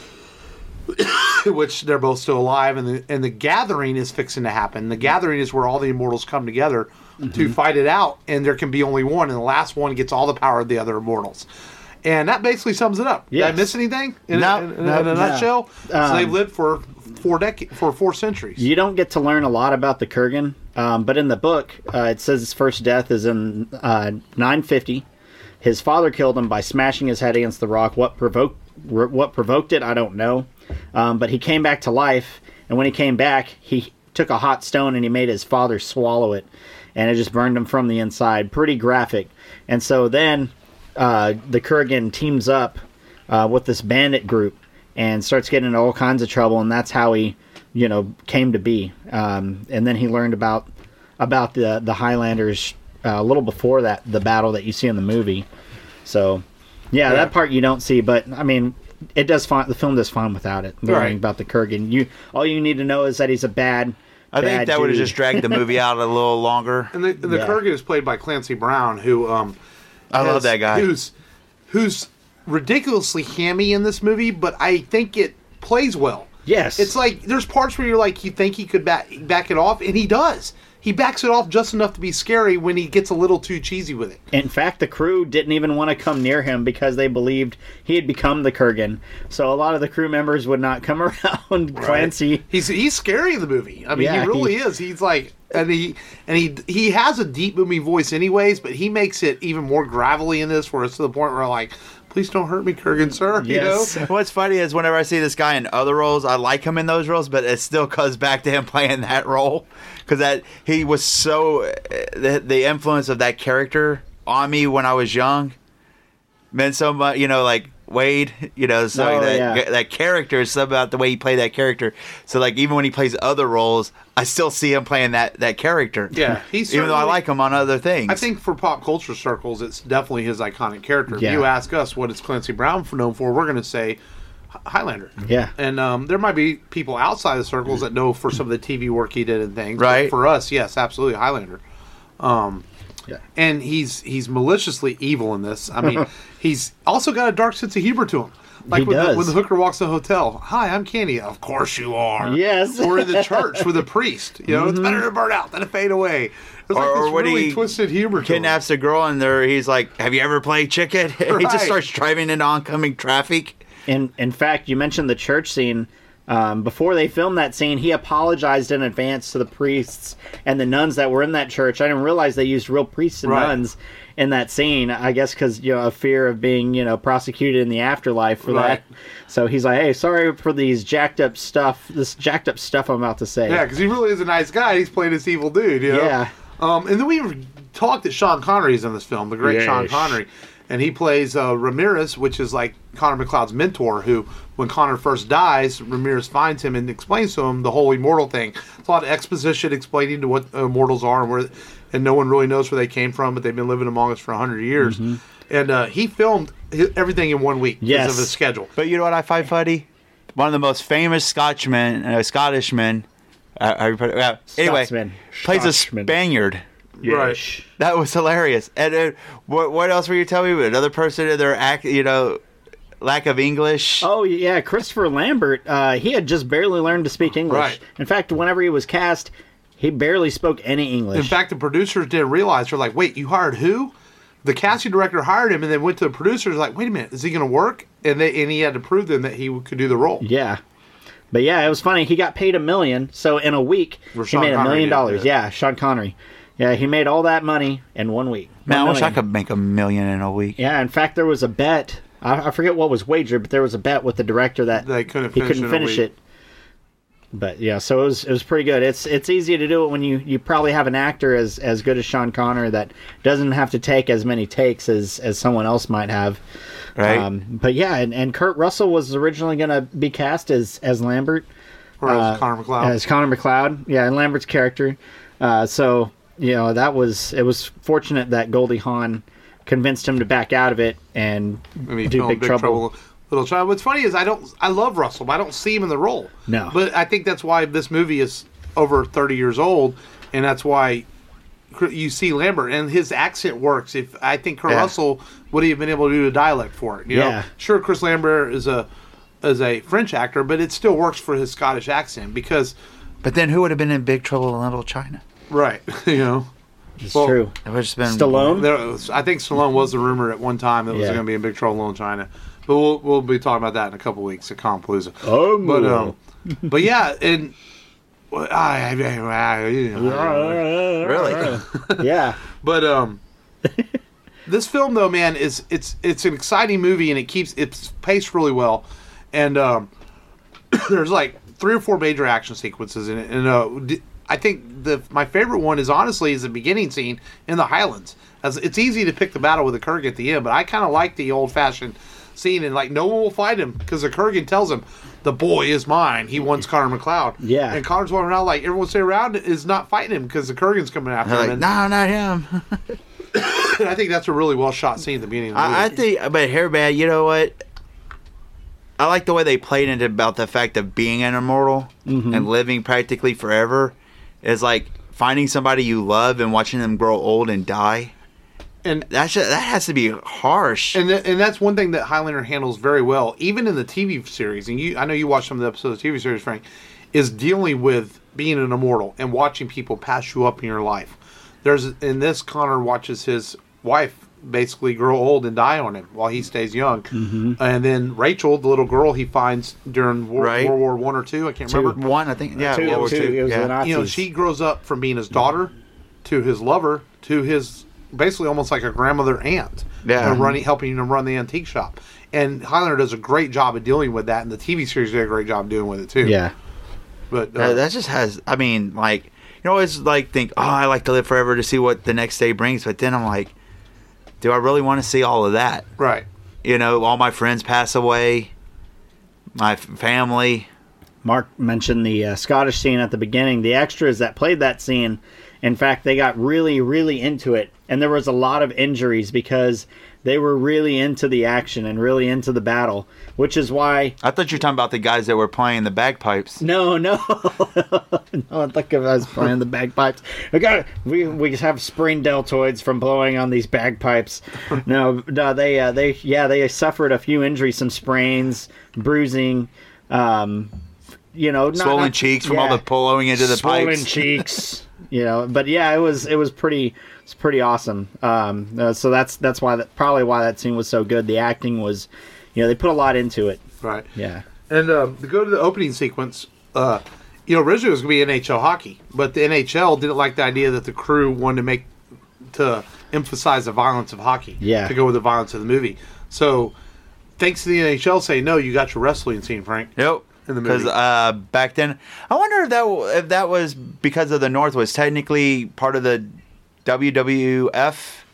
which they're both still alive, and the, and the gathering is fixing to happen. The gathering is where all the immortals come together to fight it out, and there can be only one, and the last one gets all the power of the other immortals. And that basically sums it up. Did I Yes. miss anything in, No, in, in, no, in a no. nutshell? so Um, they've lived for four decades, for four centuries. You don't get to learn a lot about the Kurgan, um, but in the book, uh, it says his first death is in uh, nine fifty. His father killed him by smashing his head against the rock. What provoked what provoked it, I don't know. Um, but he came back to life, and when he came back, he took a hot stone and he made his father swallow it, and it just burned him from the inside. Pretty graphic. And so then uh, the Kurgan teams up uh, with this bandit group and starts getting into all kinds of trouble, and that's how he, you know, came to be. Um, and then he learned about about the the Highlanders uh, a little before that, the battle that you see in the movie. So, yeah, Yeah. that part you don't see, but I mean, it does fine. The film does fine without it. Learning Right. about the Kurgan, you all you need to know is that he's a bad, I think Bad that would have dude. just dragged the movie out a little longer. And the, and the Yeah. Kurgan is played by Clancy Brown, who um, I love has- that guy. Who's who's ridiculously hammy in this movie, but I think it plays well. Yes. It's like there's parts where you're like you think he could back back it off, and he does. He backs it off just enough to be scary when he gets a little too cheesy with it. In fact, the crew didn't even want to come near him because they believed he had become the Kurgan. So a lot of the crew members would not come around Clancy. He's he's scary in the movie. I mean, Yeah, he really he- is. He's like, and he and he he has a deep booming voice, anyways. But he makes it even more gravelly in this, where it's to the point where like, please don't hurt me, Kurgan, sir. Yes. You know. What's funny is whenever I see this guy in other roles, I like him in those roles, but it still comes back to him playing that role because that he was so the, the influence of that character on me when I was young meant so much. You know, like Wade. You know, so Oh, that yeah. that character is something about the way he played that character. So like even when he plays other roles, I still see him playing that that character. Yeah, he's even though I certainly- like him on other things. I think for pop culture circles, it's definitely his iconic character. Yeah. If you ask us what is Clancy Brown for known for, we're going to say Hi- Highlander. Yeah. And um, there might be people outside the circles that know for some of the T V work he did and things. but Right. for us, yes, absolutely Highlander. Um, Yeah. and he's he's maliciously evil in this. I mean, he's also got a dark sense of humor to him. Like He when the, does. when the hooker walks in the hotel, hi, I'm Candy. Of course you are. Yes. Or in the church with a priest. You know, it's better to burn out than to fade away. There's like Or- or this when really he twisted humor to him. kidnaps a girl and there he's like, "Have you ever played chicken?" he Right. just starts driving into oncoming traffic. In in fact, you mentioned the church scene. Um, before they filmed that scene, he apologized in advance to the priests and the nuns that were in that church. I didn't realize they used real priests and Right. nuns in that scene. I guess because you know a fear of being you know prosecuted in the afterlife for Right. that. So he's like, "Hey, sorry for these jacked up stuff. This jacked up stuff I'm about to say." Yeah, because he really is a nice guy. He's playing this evil dude, you know? Yeah. Um, and then we talked that Sean Connery's in this film, the great Yes. Sean Connery. And he plays uh, Ramirez, which is like Connor McLeod's mentor, who, when Connor first dies, Ramirez finds him and explains to him the whole immortal thing. It's a lot of exposition explaining to what uh, immortals are and where, and no one really knows where they came from, but they've been living among us for a hundred years. And uh, he filmed hi- everything in one week because Yes. of his schedule. But you know what I find funny? One of the most famous Scotchmen, uh, Scottishman, uh, how you put it? Uh, anyway, Scotsman. plays a Scotsman. Spaniard. Right. That was hilarious. And uh, what what else were you telling me? Another person in their act, you know, lack of English. Oh yeah, Christopher Lambert. Uh, he had just barely learned to speak English. Right. In fact, whenever he was cast, he barely spoke any English. In fact, the producers didn't realize. They're like, wait, you hired who? The casting director hired him and then went to the producers like, wait a minute, is he going to work? And they and he had to prove them that he could do the role. yeah. But yeah, it was funny. He got paid a million, so in a week Or he Sean made a Connery million did, dollars. yeah. Yeah, Sean Connery. Yeah, he made all that money in one week. Man, I One wish I million. could make a million in a week. Yeah, in fact, there was a bet. I, I forget what was wagered, but there was a bet with the director that They couldn't he finish couldn't it in a finish week. it. But yeah, so it was it was pretty good. It's it's easy to do it when you, you probably have an actor as as good as Sean Connery that doesn't have to take as many takes as, as someone else might have. Right. Um, but yeah, and, and Kurt Russell was originally going to be cast as as Lambert. Or as Uh, Connor McLeod. As Connor McLeod, yeah, and Lambert's character. Uh, so you know that was it was fortunate that Goldie Hawn convinced him to back out of it and I mean, do film Big, Trouble. Little Trouble. What's funny is I don't, I love Russell, but I don't see him in the role. No. But I think that's why this movie is over thirty years old, and that's why you see Lambert and his accent works. If I think Kurt Yeah. Russell would have been able to do a dialect for it. You know? Yeah. Sure, Chris Lambert is a is a French actor, but it still works for his Scottish accent because, But then who would have been in Big Trouble in Little China? right? You know. It's Well, true. It would have just been Stallone? There was, I think Stallone was the rumor at one time that was Yeah. going to be in Big Trouble in Little China, but we'll we'll be talking about that in a couple weeks at Compalooza. Oh, but um, but yeah, and well, I, I, I, you know, Really? yeah. but um, this film though, man, is it's it's an exciting movie and it keeps it's paced really well, and um, there's like three or four major action sequences in it, and uh, d- I think the my favorite one is honestly is the beginning scene in the Highlands. As it's easy to pick the battle with the Kurgan at the end, but I kind of like the old fashioned scene and like no one will fight him because the Kurgan tells him the boy is mine. He wants Connor McLeod. Yeah. and Connor's walking around like everyone sitting around is not fighting him because the Kurgan's coming after They're him. like, and, no, not him. and I think that's a really well shot scene at the beginning of the movie. I, I think, but Hairband, you know what? I like the way they played into about the fact of being an immortal Mm-hmm. and living practically forever. is like finding somebody you love and watching them grow old and die. And That's just, that has to be harsh. And th- and that's one thing that Highlander handles very well, even in the T V series. And you, I know you watched some of the episodes of the T V series, Frank, is dealing with being an immortal and watching people pass you up in your life. There's in this, Connor watches his wife basically grow old and die on him while he stays young, Mm-hmm. and then Rachel, the little girl he finds during War, Right. World War One or two, I can't Two. remember. One, I think. Yeah, Two, World War two, Two. it was Yeah. the Nazis. You know, she grows up from being his daughter to his lover to his basically almost like a grandmother aunt. Yeah. And running, helping him run the antique shop. And Highlander does a great job of dealing with that, and the T V series did a great job doing with it too. Yeah. But uh, Uh, that just has. I mean, like you always like think, oh, I like to live forever to see what the next day brings. But then I'm like, do I really want to see all of that? right. You know, all my friends pass away, my f- family. Mark mentioned the uh, Scottish scene at the beginning. The extras that played that scene, in fact, they got really, really into it. And there was a lot of injuries because they were really into the action and really into the battle, which is why... I thought you were talking about the guys that were playing the bagpipes. No, no. no, I think of us playing the bagpipes. We got we we just have sprained deltoids from blowing on these bagpipes. No, no, they uh, they yeah they suffered a few injuries, some sprains, bruising, um, you know, not, Swollen not- cheeks from all yeah. the pulling into the swollen pipes. cheeks. You know, but yeah, it was it was pretty it's pretty awesome. Um, uh, so that's that's why that probably why that scene was so good. The acting was, you know, they put a lot into it. Right. Yeah. And um, to go to the opening sequence, uh, you know, originally it was going to be N H L hockey, but the N H L didn't like the idea that the crew wanted to make to emphasize the violence of hockey. Yeah. To go with the violence of the movie. So, thanks to the N H L saying no, you got your wrestling scene, Frank. Yep. In the Because movie. uh, back then, I wonder if that if that was because of the North was technically part of the W W F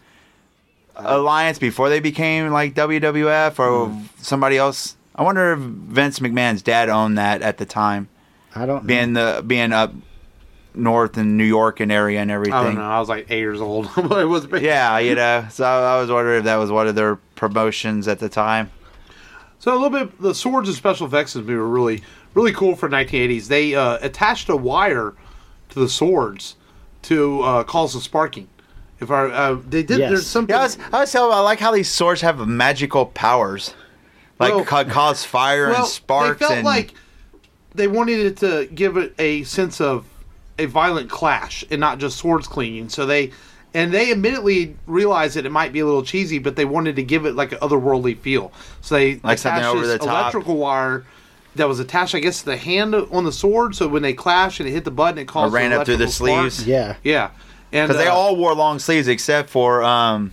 alliance before they became like W W F or Hmm. somebody else. I wonder if Vince McMahon's dad owned that at the time, I don't being the being up north in New York and area and everything. I don't know. I was like eight years old. It was big. Yeah, you know. So I was wondering if that was one of their promotions at the time. So a little bit, the swords and special effects in this movie were really, really cool for nineteen eighties. They uh, attached a wire to the swords to uh, cause the sparking. If I, uh, they did, Yes. there's something. Yeah, I was, I was telling, I like how these swords have magical powers, like Well- ca- cause fire well, and sparks. They felt and like they wanted it to give it a sense of a violent clash and not just swords cleaning. So they, and they admittedly realized that it might be a little cheesy, but they wanted to give it like an otherworldly feel. So they Like something attached over this the top. electrical wire that was attached, I guess, to the hand on the sword. So when they clashed and it hit the button, it caused Or ran an up through the electrical spark. sleeves. Yeah. Yeah, and because they uh, all wore long sleeves except for um,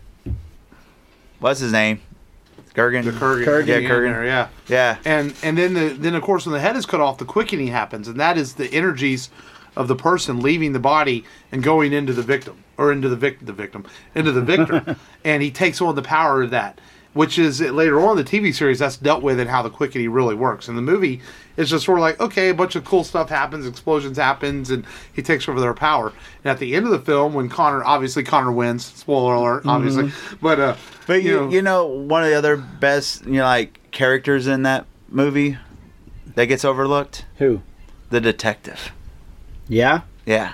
what's his name, Kurgan. the Kurgan, Kurgan, yeah, in Kurgan. there, yeah. Yeah, And and then the then of course when the head is cut off, the quickening happens, and that is the energies of the person leaving the body and going into the victim or into the vic the victim into the victor, and he takes on the power of that, which is later on in the T V series that's dealt with and how the quickening really works. In the movie, it's just sort of like okay, a bunch of cool stuff happens, explosions happens, and he takes over their power. And at the end of the film, when Connor obviously Connor wins, spoiler alert, obviously, but uh, but you you, know, you know one of the other best you know like characters in that movie that gets overlooked, Who? the detective. Yeah. Yeah,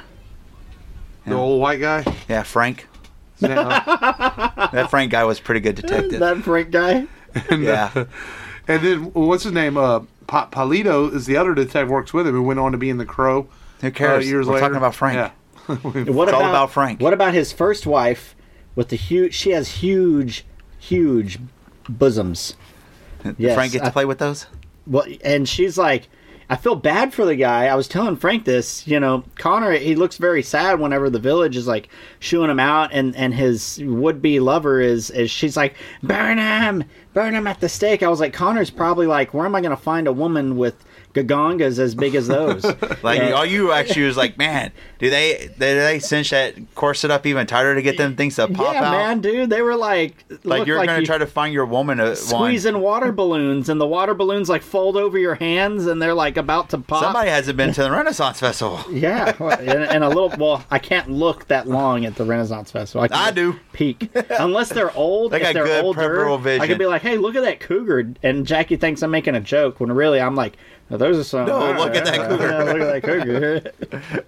the old white guy. yeah, Frank. Yeah. That Frank guy was a pretty good detective. That freak guy. And, Yeah. uh, and then what's his name? Uh, pa- Palito is the other detective works with him who went on to be in The Crow. Who cares? Uh, years We're later. talking about Frank. Yeah. What It's all about Frank. What about his first wife with the huge? She has huge, huge bosoms. Did Yes, Frank get to I- play with those? Well, and she's like, I feel bad for the guy. I was telling Frank this, you know, Connor, he looks very sad whenever the village is like shooing him out, and, and his would-be lover is, is, she's like, burn him, burn him at the stake. I was like, Connor's probably like, where am I going to find a woman with gagongas as big as those? Like, And- all you actually was like, man, do they do they cinch that corset up even tighter to get them things to pop yeah, out? man, dude, they were like, Like looked you're like gonna you try to find your woman a one. squeezing water balloons, and the water balloons like fold over your hands, and they're like about to pop. Somebody hasn't been to the Renaissance Festival. Yeah, well, and, and a little. Well, I can't look that long at the Renaissance Festival. I, can I do. peek unless they're old. They if got they're good older, peripheral I vision. could be like, "Hey, look at that cougar," and Jackie thinks I'm making a joke when really I'm like Now, those are some. No, look at that cougar. Yeah, look at that cougar.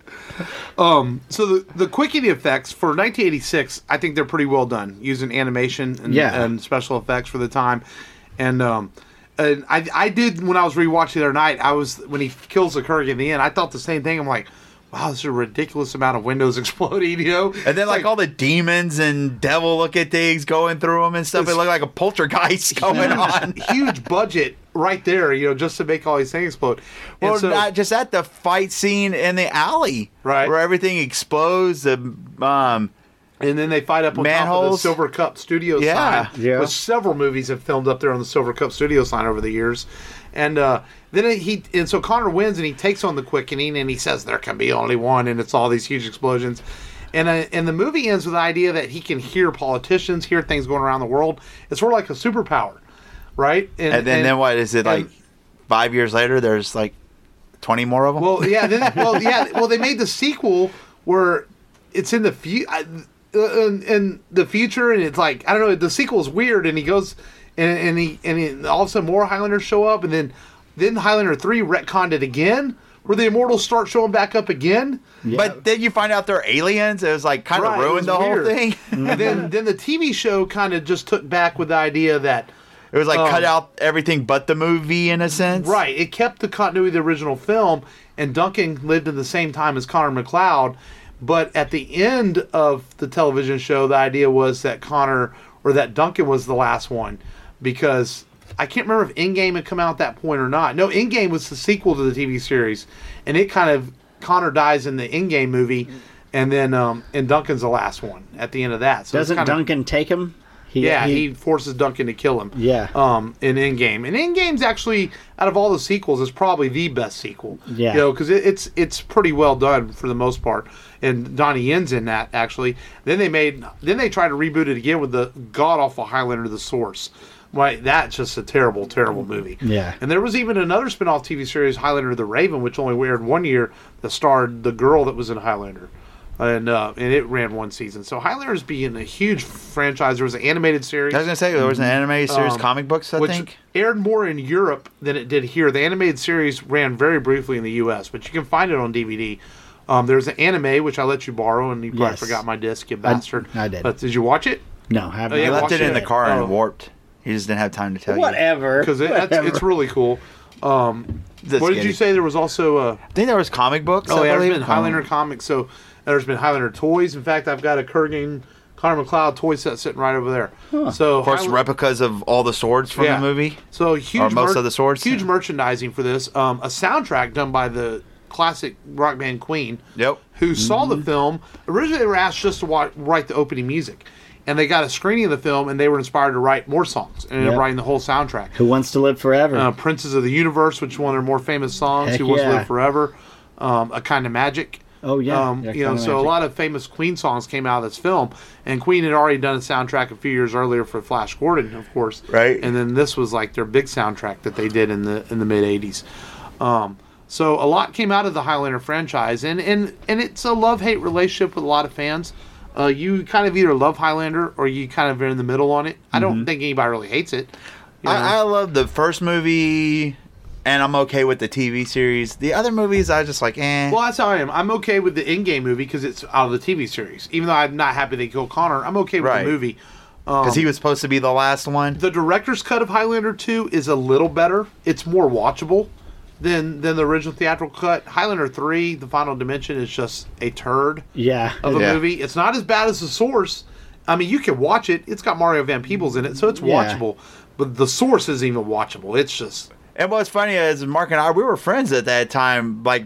Um, so the the quickening effects for nineteen eighty-six, I think they're pretty well done using animation and, Yeah. and special effects for the time. And um, and I I did when I was rewatching the other night. I was when he kills the Kurgan in the end. I thought the same thing. I'm like, wow, this is a ridiculous amount of windows exploding. You know, And then like, all the demons and devil looking things going through them and stuff. It It's- looked like a poltergeist going on. huge budget right there. You know, just to make all these things explode. And Well, so- not just that, the fight scene in the alley, Right. where everything explodes. The um, And then they fight up on top of the Manholes. Silver Cup Studio Yeah. sign, Yeah. which several movies have filmed up there on the Silver Cup Studio sign over the years. And uh, then he and so Connor wins and he takes on the quickening and he says there can be only one, and it's all these huge explosions. And uh, and the movie ends with the idea that he can hear politicians, hear things going around the world. It's sort of like a superpower, right? and then then what is it like? and- Five years later, there's like twenty more of them. Well, yeah, then, well, yeah, well, they made the sequel where it's in the fu- uh, in, in the future, and it's like I don't know. The sequel is weird, and he goes and, and he and he, all of a sudden more Highlanders show up, and then then Highlander three retconned it again, where the Immortals start showing back up again. But then you find out they're aliens. It was like kind of Right, it was ruined the whole weird. thing. And then then the T V show kind of just took back with the idea that. It was like Um, cut out everything but the movie in a sense. Right. It kept the continuity of the original film, and Duncan lived in the same time as Connor McLeod. But at the end of the television show, the idea was that Connor or that Duncan was the last one, because I can't remember if Endgame had come out at that point or not. No, Endgame was the sequel to the T V series, and it kind of Connor dies in the Endgame movie, and then um, and Duncan's the last one at the end of that. So it's Doesn't kinda- Duncan take him? He, yeah, he, forces Duncan to kill him. Yeah. Um, in Endgame, and Endgame's actually out of all the sequels is probably the best sequel. Yeah. You know, because it, it's it's pretty well done for the most part, and Donnie Yen's in that actually. Then they made then they tried to reboot it again with the god awful Highlander: The Source. Right, that's just a terrible, terrible movie. Yeah. And there was even another spin-off T V series, Highlander: The Raven, which only aired one year, that starred the girl that was in Highlander. And uh, and it ran one season. So Highlander's being a huge franchise. There was an animated series. I was gonna say there was an animated series, Um, comic books. I which think. aired more in Europe than it did here. The animated series ran very briefly in the U S, but you can find it on D V D. Um, there's an anime which I let you borrow, and you probably Yes. forgot my disc, you bastard. I did. But did you watch it? No, I haven't. Oh, yeah, He left watch it in it. the car and Oh. it warped. He just didn't have time to tell you. Whatever. Because it, that's- it's really cool. Um, Just what did kidding. you say? There was also uh, I think there was comic books. oh I yeah, there's believe. been Highlander comics. So there's been Highlander toys. In fact, I've got a Kurgan Connor McLeod toy set sitting right over there. So Of course, Highlander- replicas of all the swords from Yeah. the movie. So huge, Or most of the swords. huge merchandising for this. Um, a soundtrack done by the classic rock band Queen, Yep. who saw Mm-hmm. the film. Originally, they were asked just to wa write the opening music, and they got a screening of the film, and they were inspired to write more songs and ended up Yep. writing the whole soundtrack. Who wants to live forever? Uh, Princes of the Universe, which is one of their more famous songs. Heck Who Wants to yeah. Live Forever? Um, a Kind of Magic. Oh, yeah. Um, Yeah, you know, Kinda so a Magic. lot of famous Queen songs came out of this film, and Queen had already done a soundtrack a few years earlier for Flash Gordon, of course. Right. And then this was like their big soundtrack that they did in the in the mid eighties. Um, so a lot came out of the Highlander franchise, and and and it's a love hate relationship with a lot of fans. Uh, you kind of either love Highlander or you kind of are in the middle on it. I don't think anybody really hates it. you know. I, I love the first movie, and I'm okay with the T V series. The other movies, I just like, eh. Well, that's how I am. I'm okay with the in-game movie because it's out of the T V series. Even though I'm not happy they killed Connor, I'm okay with Right. the movie. Because he was supposed to be the last one. The director's cut of Highlander two is a little better. It's more watchable than than the original theatrical cut. Highlander three, The Final Dimension, is just a turd yeah. of a Yeah. movie. It's not as bad as The Source. I mean, you can watch it. It's got Mario Van Peebles in it, so it's Yeah. watchable. But The Source isn't even watchable. It's just... And what's funny is Mark and I, we were friends at that time. Like,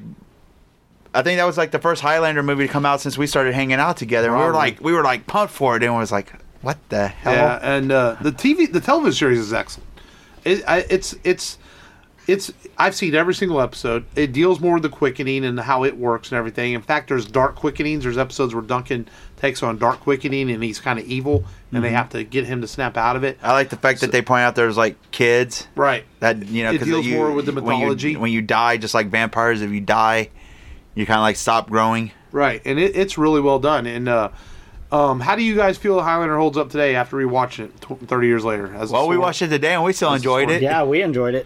I think that was like the first Highlander movie to come out since we started hanging out together. And we were Probably. like, we were like pumped for it, and it was like, what the hell? Yeah, and uh, the T V, the television series is excellent. It, I, it's it's it's. I've seen every single episode. It deals more with the quickening and how it works and everything. In fact, there's dark quickenings. There's episodes where Duncan takes on dark quickening and he's kind of evil, and they have to get him to snap out of it. I like the fact that they point out there's like kids Right. that you know It because deals you, more with the when you- mythology. When you, die, just like vampires, if you die, you kind of like stop growing. Right, and it, it's really well done. And uh, um, how do you guys feel Highlander holds up today after rewatching it tw- thirty years later? As a Well, we sword? watched it today and we still That's enjoyed sword. it. Yeah, we enjoyed it.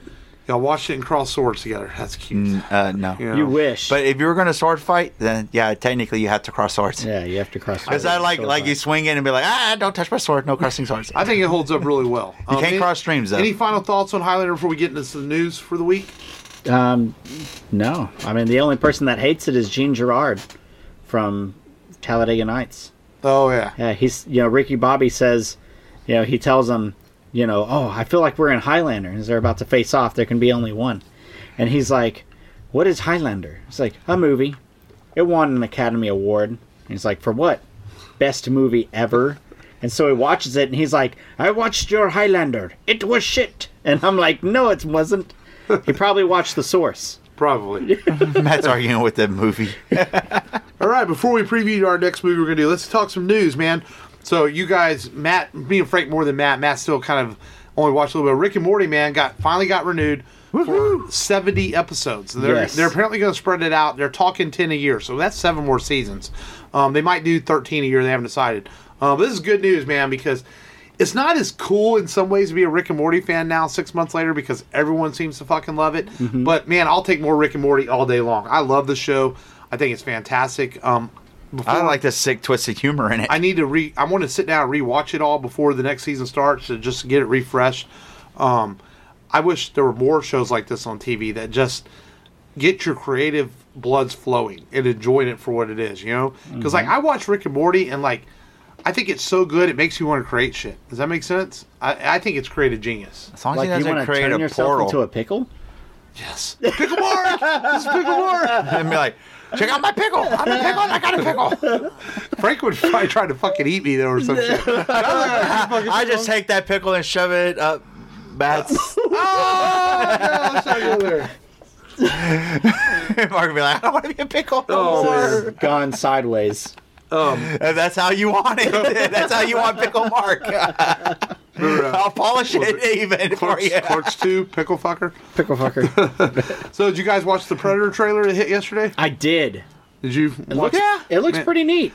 Y'all watched it and crossed swords together. That's cute. Mm, uh, no. You know? You wish. But if you were going to sword fight, then yeah, technically you have to cross swords. yeah, you have to cross. Because I like like you swing in and be like, ah, don't touch my sword. No crossing swords. I think it holds up really well. You Um, can't any, cross streams though. Any final thoughts on Highlander before we get into the news for the week? Um, no. I mean, the only person that hates it is Gene Gerard from Talladega Nights. Oh yeah. Yeah, he's, you know, Ricky Bobby says, you know, he tells him, you know, oh, I feel like we're in Highlander. As they're about to face off, there can be only one. And he's like, what is Highlander? It's like, a movie. It won an Academy Award. And he's like, for what? Best movie ever. And so he watches it, and he's like, I watched your Highlander. It was shit. And I'm like, no, it wasn't. He probably watched The Source. Probably. Matt's arguing with the movie. All right, before we preview our next movie we're going to do, let's talk some news, man. So you guys, Matt, me and Frank more than Matt. Matt still kind of only watched a little bit. Rick and Morty, man, got finally got renewed for seventy episodes. They're, Yes. they're apparently going to spread it out. They're talking ten a year, so that's seven more seasons. Um, they might do thirteen a year. They haven't decided. Um, but this is good news, man, because it's not as cool in some ways to be a Rick and Morty fan now six months later because everyone seems to fucking love it. Mm-hmm. But, man, I'll take more Rick and Morty all day long. I love the show. I think it's fantastic. Um, before, I like the sick, twisted humor in it. I need to re. I want to sit down and rewatch it all before the next season starts to just get it refreshed. Um, I wish there were more shows like this on T V that just get your creative bloods flowing and enjoying it for what it is. You know, because like I watch Rick and Morty and like I think it's so good it makes you want to create shit. Does that make sense? I, I think it's creative genius. as long as Like, he you doesn't want to create turn a yourself portal. into a pickle? Yes, Pickle Mark. This is Pickle Mark. and be like, check out my pickle. I'm a pickle and I got a pickle. Frank would probably try to fucking eat me though or some shit. I just take that pickle and shove it up Matt's. Oh, no, let's not go there. Mark would be like, I don't want to be a pickle. Oh, no man. more. Gone sideways. Um, And that's how you want it. That's how you want pickle Mark. I'll polish it even for Clerks, you. Clerks two, Pickle Fucker. Pickle fucker. So did you guys watch the Predator trailer that hit yesterday? I did. Did you watch Looks, Yeah. It looks Man. pretty neat.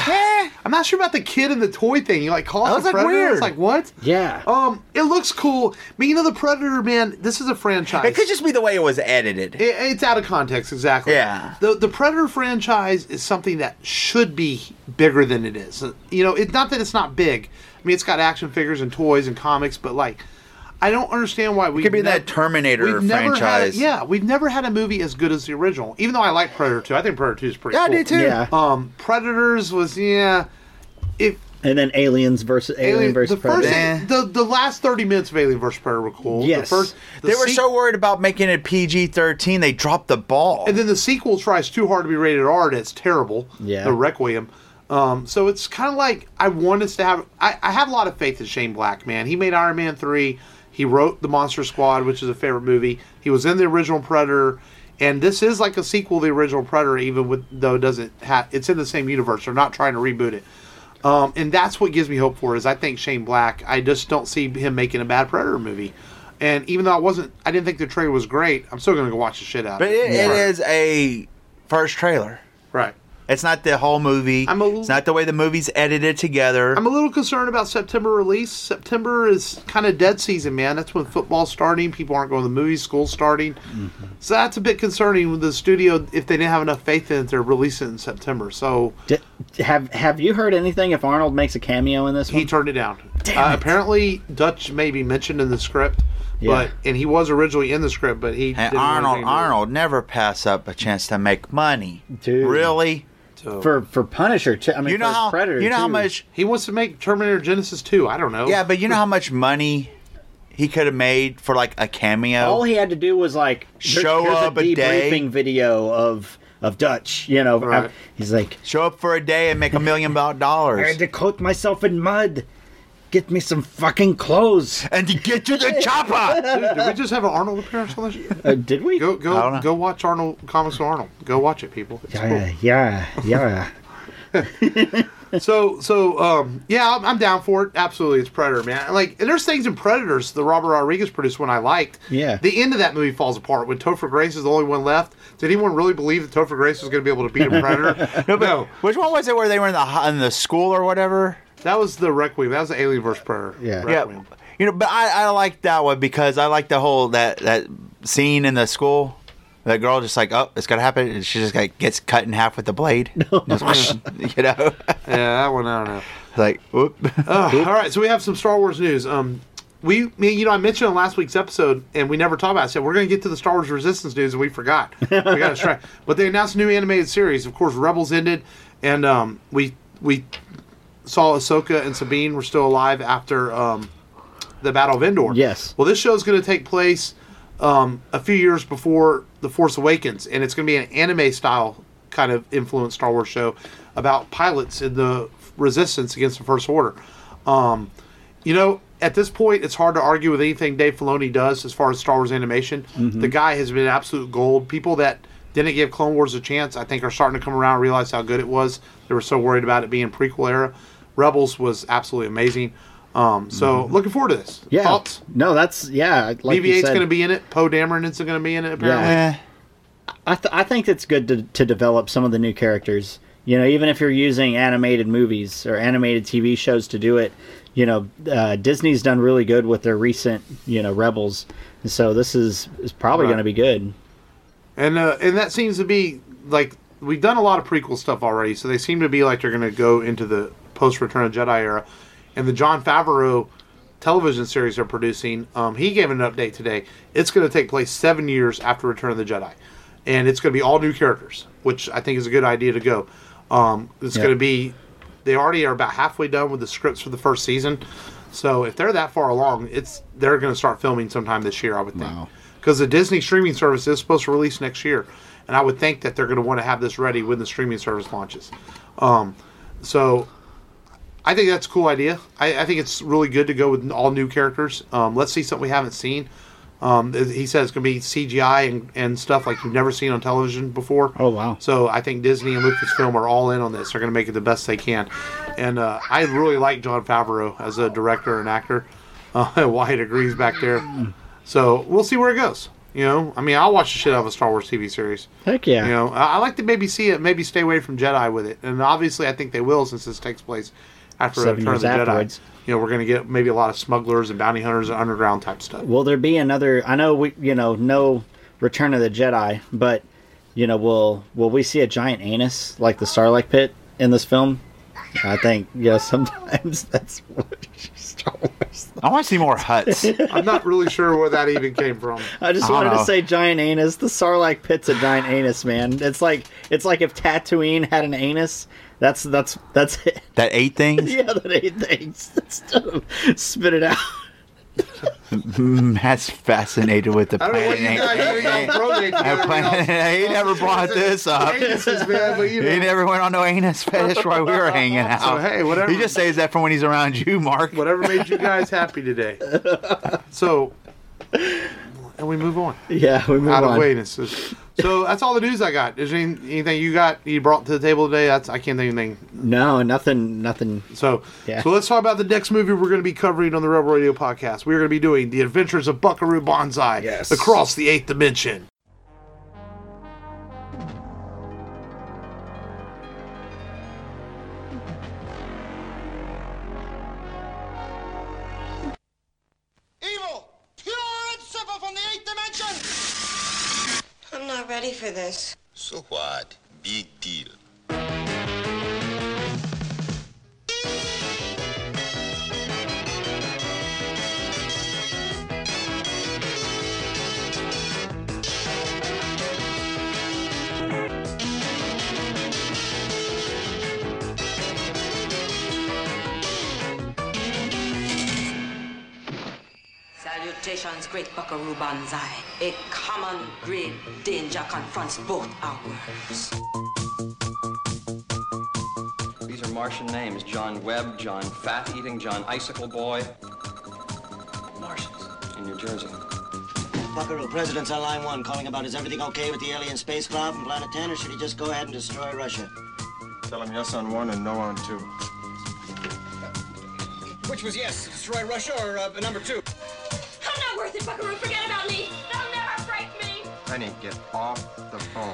I'm not sure about the kid and the toy thing. You like call That it was, the like, Predator? weird. It's like what? Yeah. Um, it looks cool. But you know the Predator, man. This is a franchise. It could just be the way it was edited. It- it's out of context, exactly. Yeah. The the Predator franchise is something that should be bigger than it is. You know, it's not that it's not big. I mean, it's got action figures and toys and comics, but like, I don't understand why we It could be that Terminator We've never had a, franchise. yeah, we've never had a movie as good as the original. Even though I like Predator two, I think Predator two is pretty Yeah, I cool. do too. Yeah. Um, Predators was yeah. If And then Aliens versus Alien, Alien, versus the first, Predator. Eh. the the last thirty minutes of Alien versus Predator were cool. Yes. The first, the They were se- so worried about making it P G thirteen, they dropped the ball. and then the sequel tries too hard to be rated R. That's terrible. Yeah. The Requiem. Um, so it's kind of like I want us to have. I, I have a lot of faith in Shane Black, man. He made Iron Man three. He wrote The Monster Squad, which is a favorite movie. He was in the original Predator, and this is like a sequel to the original Predator, even with though it doesn't have. It's in the same universe. They're not trying to reboot it. Um, and that's what gives me hope for. Is I think Shane Black. I just don't see him making a bad Predator movie. And even though I wasn't, I didn't think the trailer was great. I'm still gonna go watch the shit out but of it. it, it Right. is a first trailer. Right. It's not the whole movie. I'm a little- it's not the way the movie's edited together. I'm a little concerned about September release. September is kind of dead season, man. That's when football's starting. People aren't going to the movies. School's starting. Mm-hmm. So that's a bit concerning with the studio if they didn't have enough faith in it to release it in September. So D- have Have you heard anything if Arnold makes a cameo in this one? he turned it down. Damn uh, it. Apparently, Dutch may be mentioned in the script, Yeah. but and he was originally in the script, but he and didn't want Arnold, anything to do with it. Arnold never pass up a chance to make money. Dude. Really? So for for Punisher. Too. I mean, You know for how? Predator. You know how too. much? he wants to make Terminator Genesis two. I don't know. Yeah, but you know how much money he could have made for like a cameo. All he had to do was like here- Show here's up a a day. debriefing video of of Dutch. You know, Right. he's like, Show up for a day and make a million I dollars. had to coat myself in mud. Get me some fucking clothes. And to get to the chopper. Dude, did we just have an Arnold appearance on this? Uh, did we? Go I don't go know. go watch Arnold comics with Arnold. Go watch it, people. It's cool. Yeah, yeah, yeah. So, so, um, yeah, I'm, I'm down for it. Absolutely, it's Predator, man. Like, and there's things in Predators, the Robert Rodriguez produced one I liked. Yeah. The end of that movie falls apart when Topher Grace is the only one left. Did anyone really believe that Topher Grace was going to be able to beat a Predator? no, no. Which one was it where they were in the ho- in the school or whatever? That was the Requiem. That was the Alien versus Predator. Yeah. Yeah. Requiem. You know, but I, I like that one because I like the whole that that scene in the school. That girl just like, oh, it's gonna happen. And she just like gets cut in half with the blade. Just whoosh, you know. Yeah, that one I don't know. Like, whoop. Uh, all right, so we have some Star Wars news. Um, we, me, you know, I mentioned in last week's episode, and we never talked about it. I said we're going to get to the Star Wars Resistance news, and we forgot. We got to try. But they announced a new animated series. Of course, Rebels ended, and um, we we saw Ahsoka and Sabine were still alive after um, the Battle of Endor. Yes. Well, this show is going to take place um, a few years before The Force Awakens, and it's going to be an anime-style kind of influenced Star Wars show about pilots in the Resistance against the First Order. Um, you know, at this point, it's hard to argue with anything Dave Filoni does as far as Star Wars animation. Mm-hmm. The guy has been absolute gold. People that didn't give Clone Wars a chance, I think, are starting to come around and realize how good it was. They were so worried about it being prequel era. Rebels was absolutely amazing. Um, so, mm-hmm. looking forward to this. Yeah. Thoughts? No, that's, yeah. Like B B eight's going to be in it. Poe Dameron is going to be in it, apparently. Yeah. I, th- I think it's good to, to develop some of the new characters. You know, even if you're using animated movies or animated T V shows to do it, you know, uh, Disney's done really good with their recent, you know, Rebels. And so this is, is probably Right. going to be good. And uh, and that seems to be, like, we've done a lot of prequel stuff already, so they seem to be like they're going to go into the post-Return of Jedi era. And the Jon Favreau television series they're producing, um, he gave an update today. It's going to take place seven years after Return of the Jedi. And it's going to be all new characters, which I think is a good idea to go. Um, it's Yep. going to be, they already are about halfway done with the scripts for the first season. So if they're that far along, it's they're going to start filming sometime this year, I would think. Wow. Because the Disney streaming service is supposed to release next year. And I would think that they're going to want to have this ready when the streaming service launches. Um, so I think that's a cool idea. I, I think it's really good to go with all new characters. Um, let's see something we haven't seen. Um, he says it's going to be C G I and, and stuff like you've never seen on television before. Oh, wow. So I think Disney and Lucasfilm are all in on this. They're going to make it the best they can. And uh, I really like Jon Favreau as a director and actor. Uh, Wyatt agrees back there. So we'll see where it goes. You know, I mean, I'll watch the shit out of a Star Wars T V series. Heck yeah. You know, I, I like to maybe see it, maybe stay away from Jedi with it. And obviously I think they will since this takes place after Seven Return of years the afterwards. Jedi. You know, we're going to get maybe a lot of smugglers and bounty hunters and underground type stuff. Will there be another? I know we, you know, no Return of the Jedi, but you know, will will we see a giant anus like the Sarlacc pit in this film? I think, yeah, sometimes that's what Star Wars. I want to see more huts. I'm not really sure where that even came from. I just I don't wanted know. to say giant anus. The Sarlacc pit's a giant anus, man. It's like it's like if Tatooine had an anus. That's that's that's it. That eight things? Yeah, that ate things. Spit it out. Matt's fascinated with the I don't know what you planet. guys are going to I plan- he never brought this up. Anuses, man, but you know. He never went on no anus fetish while we were hanging out. So, hey, whatever. He just says that from when he's around you, Mark. Whatever made you guys happy today. So, and we move on. Yeah, we move Out of on. anuses. So that's all the news I got. Is there any, anything you got you brought to the table today? That's I can't think of anything. No, nothing, nothing. So, Yeah. so let's talk about the next movie we're going to be covering on the Rebel Radio podcast. We're going to be doing The Adventures of Buckaroo Banzai Yes. Across the Eighth Dimension. Evil! Pure and simple from the eighth dimension! I'm not ready for this. So what? Big deal. Salutations, great Buckaroo Banzai. A common great danger confronts both our worlds. These are Martian names. John Webb, John Fat-Eating, John Icicle Boy. Martians in New Jersey. Buckaroo, President's on line one, calling about is everything okay with the alien spacecraft from Planet ten, or should he just go ahead and destroy Russia? Tell him yes on one and no on two. Which was yes, destroy Russia or uh, number two? I'm not worth it, Buckaroo. Forget about me. They'll never break me. Honey, get off the phone.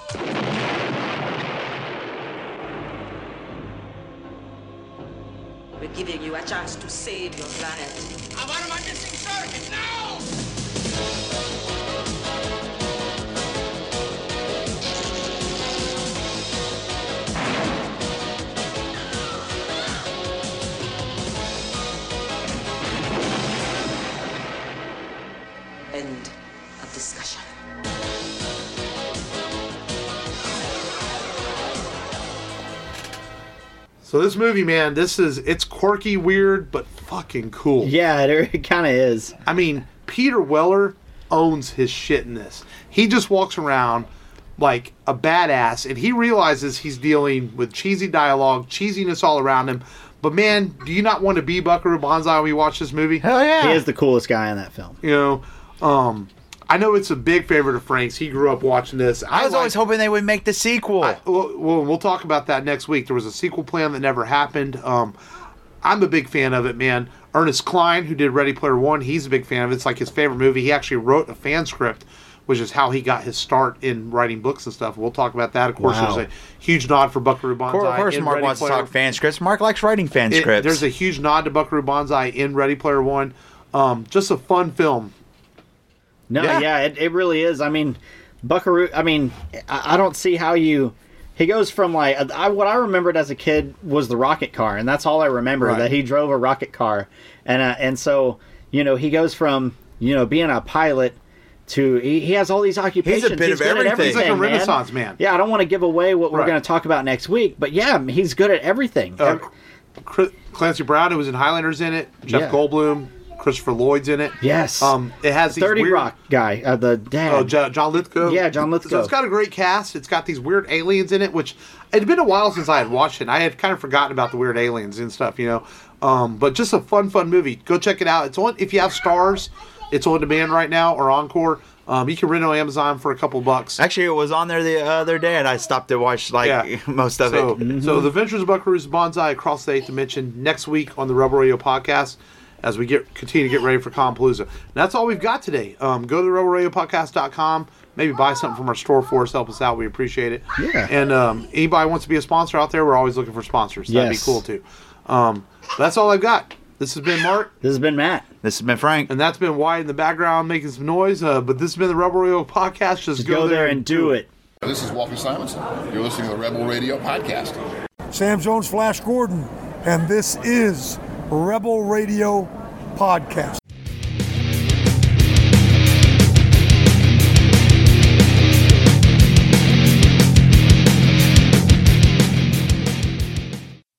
We're giving you a chance to save your planet. I want my missing circuit now! So this movie, man, this is it's quirky, weird, but fucking cool. Yeah, it, it kind of is. I mean, Peter Weller owns his shit in this. He just walks around like a badass, and he realizes he's dealing with cheesy dialogue, cheesiness all around him. But man, do you not want to be Buckaroo Banzai when you watch this movie? Hell yeah. He is the coolest guy in that film. You know, um, I know it's a big favorite of Frank's. He grew up watching this. I was like, always hoping they would make the sequel. I, well, well, we'll talk about that next week. There was a sequel plan that never happened. Um, I'm a big fan of it, man. Ernest Cline, who did Ready Player One, he's a big fan of it. It's like his favorite movie. He actually wrote a fan script, which is how he got his start in writing books and stuff. We'll talk about that. Of course, Wow. there's a huge nod for Buckaroo Banzai. Of course, in Mark Ready wants Player. to talk fan scripts. Mark likes writing fan It- scripts. There's a huge nod to Buckaroo Banzai in Ready Player One. Um, just a fun film. No, Yeah. yeah, it, it really is. I mean, Buckaroo, I mean, I, I don't see how you... He goes from, like... I, what I remembered as a kid was the rocket car, and that's all I remember, Right. that he drove a rocket car. And uh, and so, you know, he goes from, you know, being a pilot to... He, he has all these occupations. bit of good at everything. He's like a man. Renaissance man. Yeah, I don't want to give away what we're Right. going to talk about next week, but yeah, he's good at everything. Uh, Ev- Cr- Clancy Brown, who was in Highlanders, in it. Jeff Yeah. Goldblum, Christopher Lloyd's in it. yes. Um, it has these thirty weird, Rock guy, uh, the dad. Oh, Jo- John Lithgow. Yeah, John Lithgow. So it's got a great cast. It's got these weird aliens in it, which it'd been a while since I had watched it. And I had kind of forgotten about the weird aliens and stuff, you know. Um, but just a fun, fun movie. Go check it out. It's on if you have Stars. It's on demand right now or Encore. Um, you can rent it on Amazon for a couple bucks. Actually, it was on there the other day, and I stopped to watch like Yeah. most of So, it. so the Adventures of Buckaroo's Banzai across the eighth dimension next week on the Rebel Radio podcast as we get continue to get ready for Compalooza. And that's all we've got today. Um, go to the rebel radio podcast dot com. Maybe buy something from our store for us. Help us out. We appreciate it. Yeah. And um, anybody wants to be a sponsor out there, we're always looking for sponsors. That'd Yes. be cool too. Um, that's all I've got. This has been Mark, This has been Matt. This has been Frank. and that's been Wyatt in the background making some noise. Uh, but this has been the Rebel Radio podcast. Just Go, there and do it. This is Walter Simonson. You're listening to the Rebel Radio Podcast. Sam Jones, Flash Gordon, and this is Rebel Radio Podcast.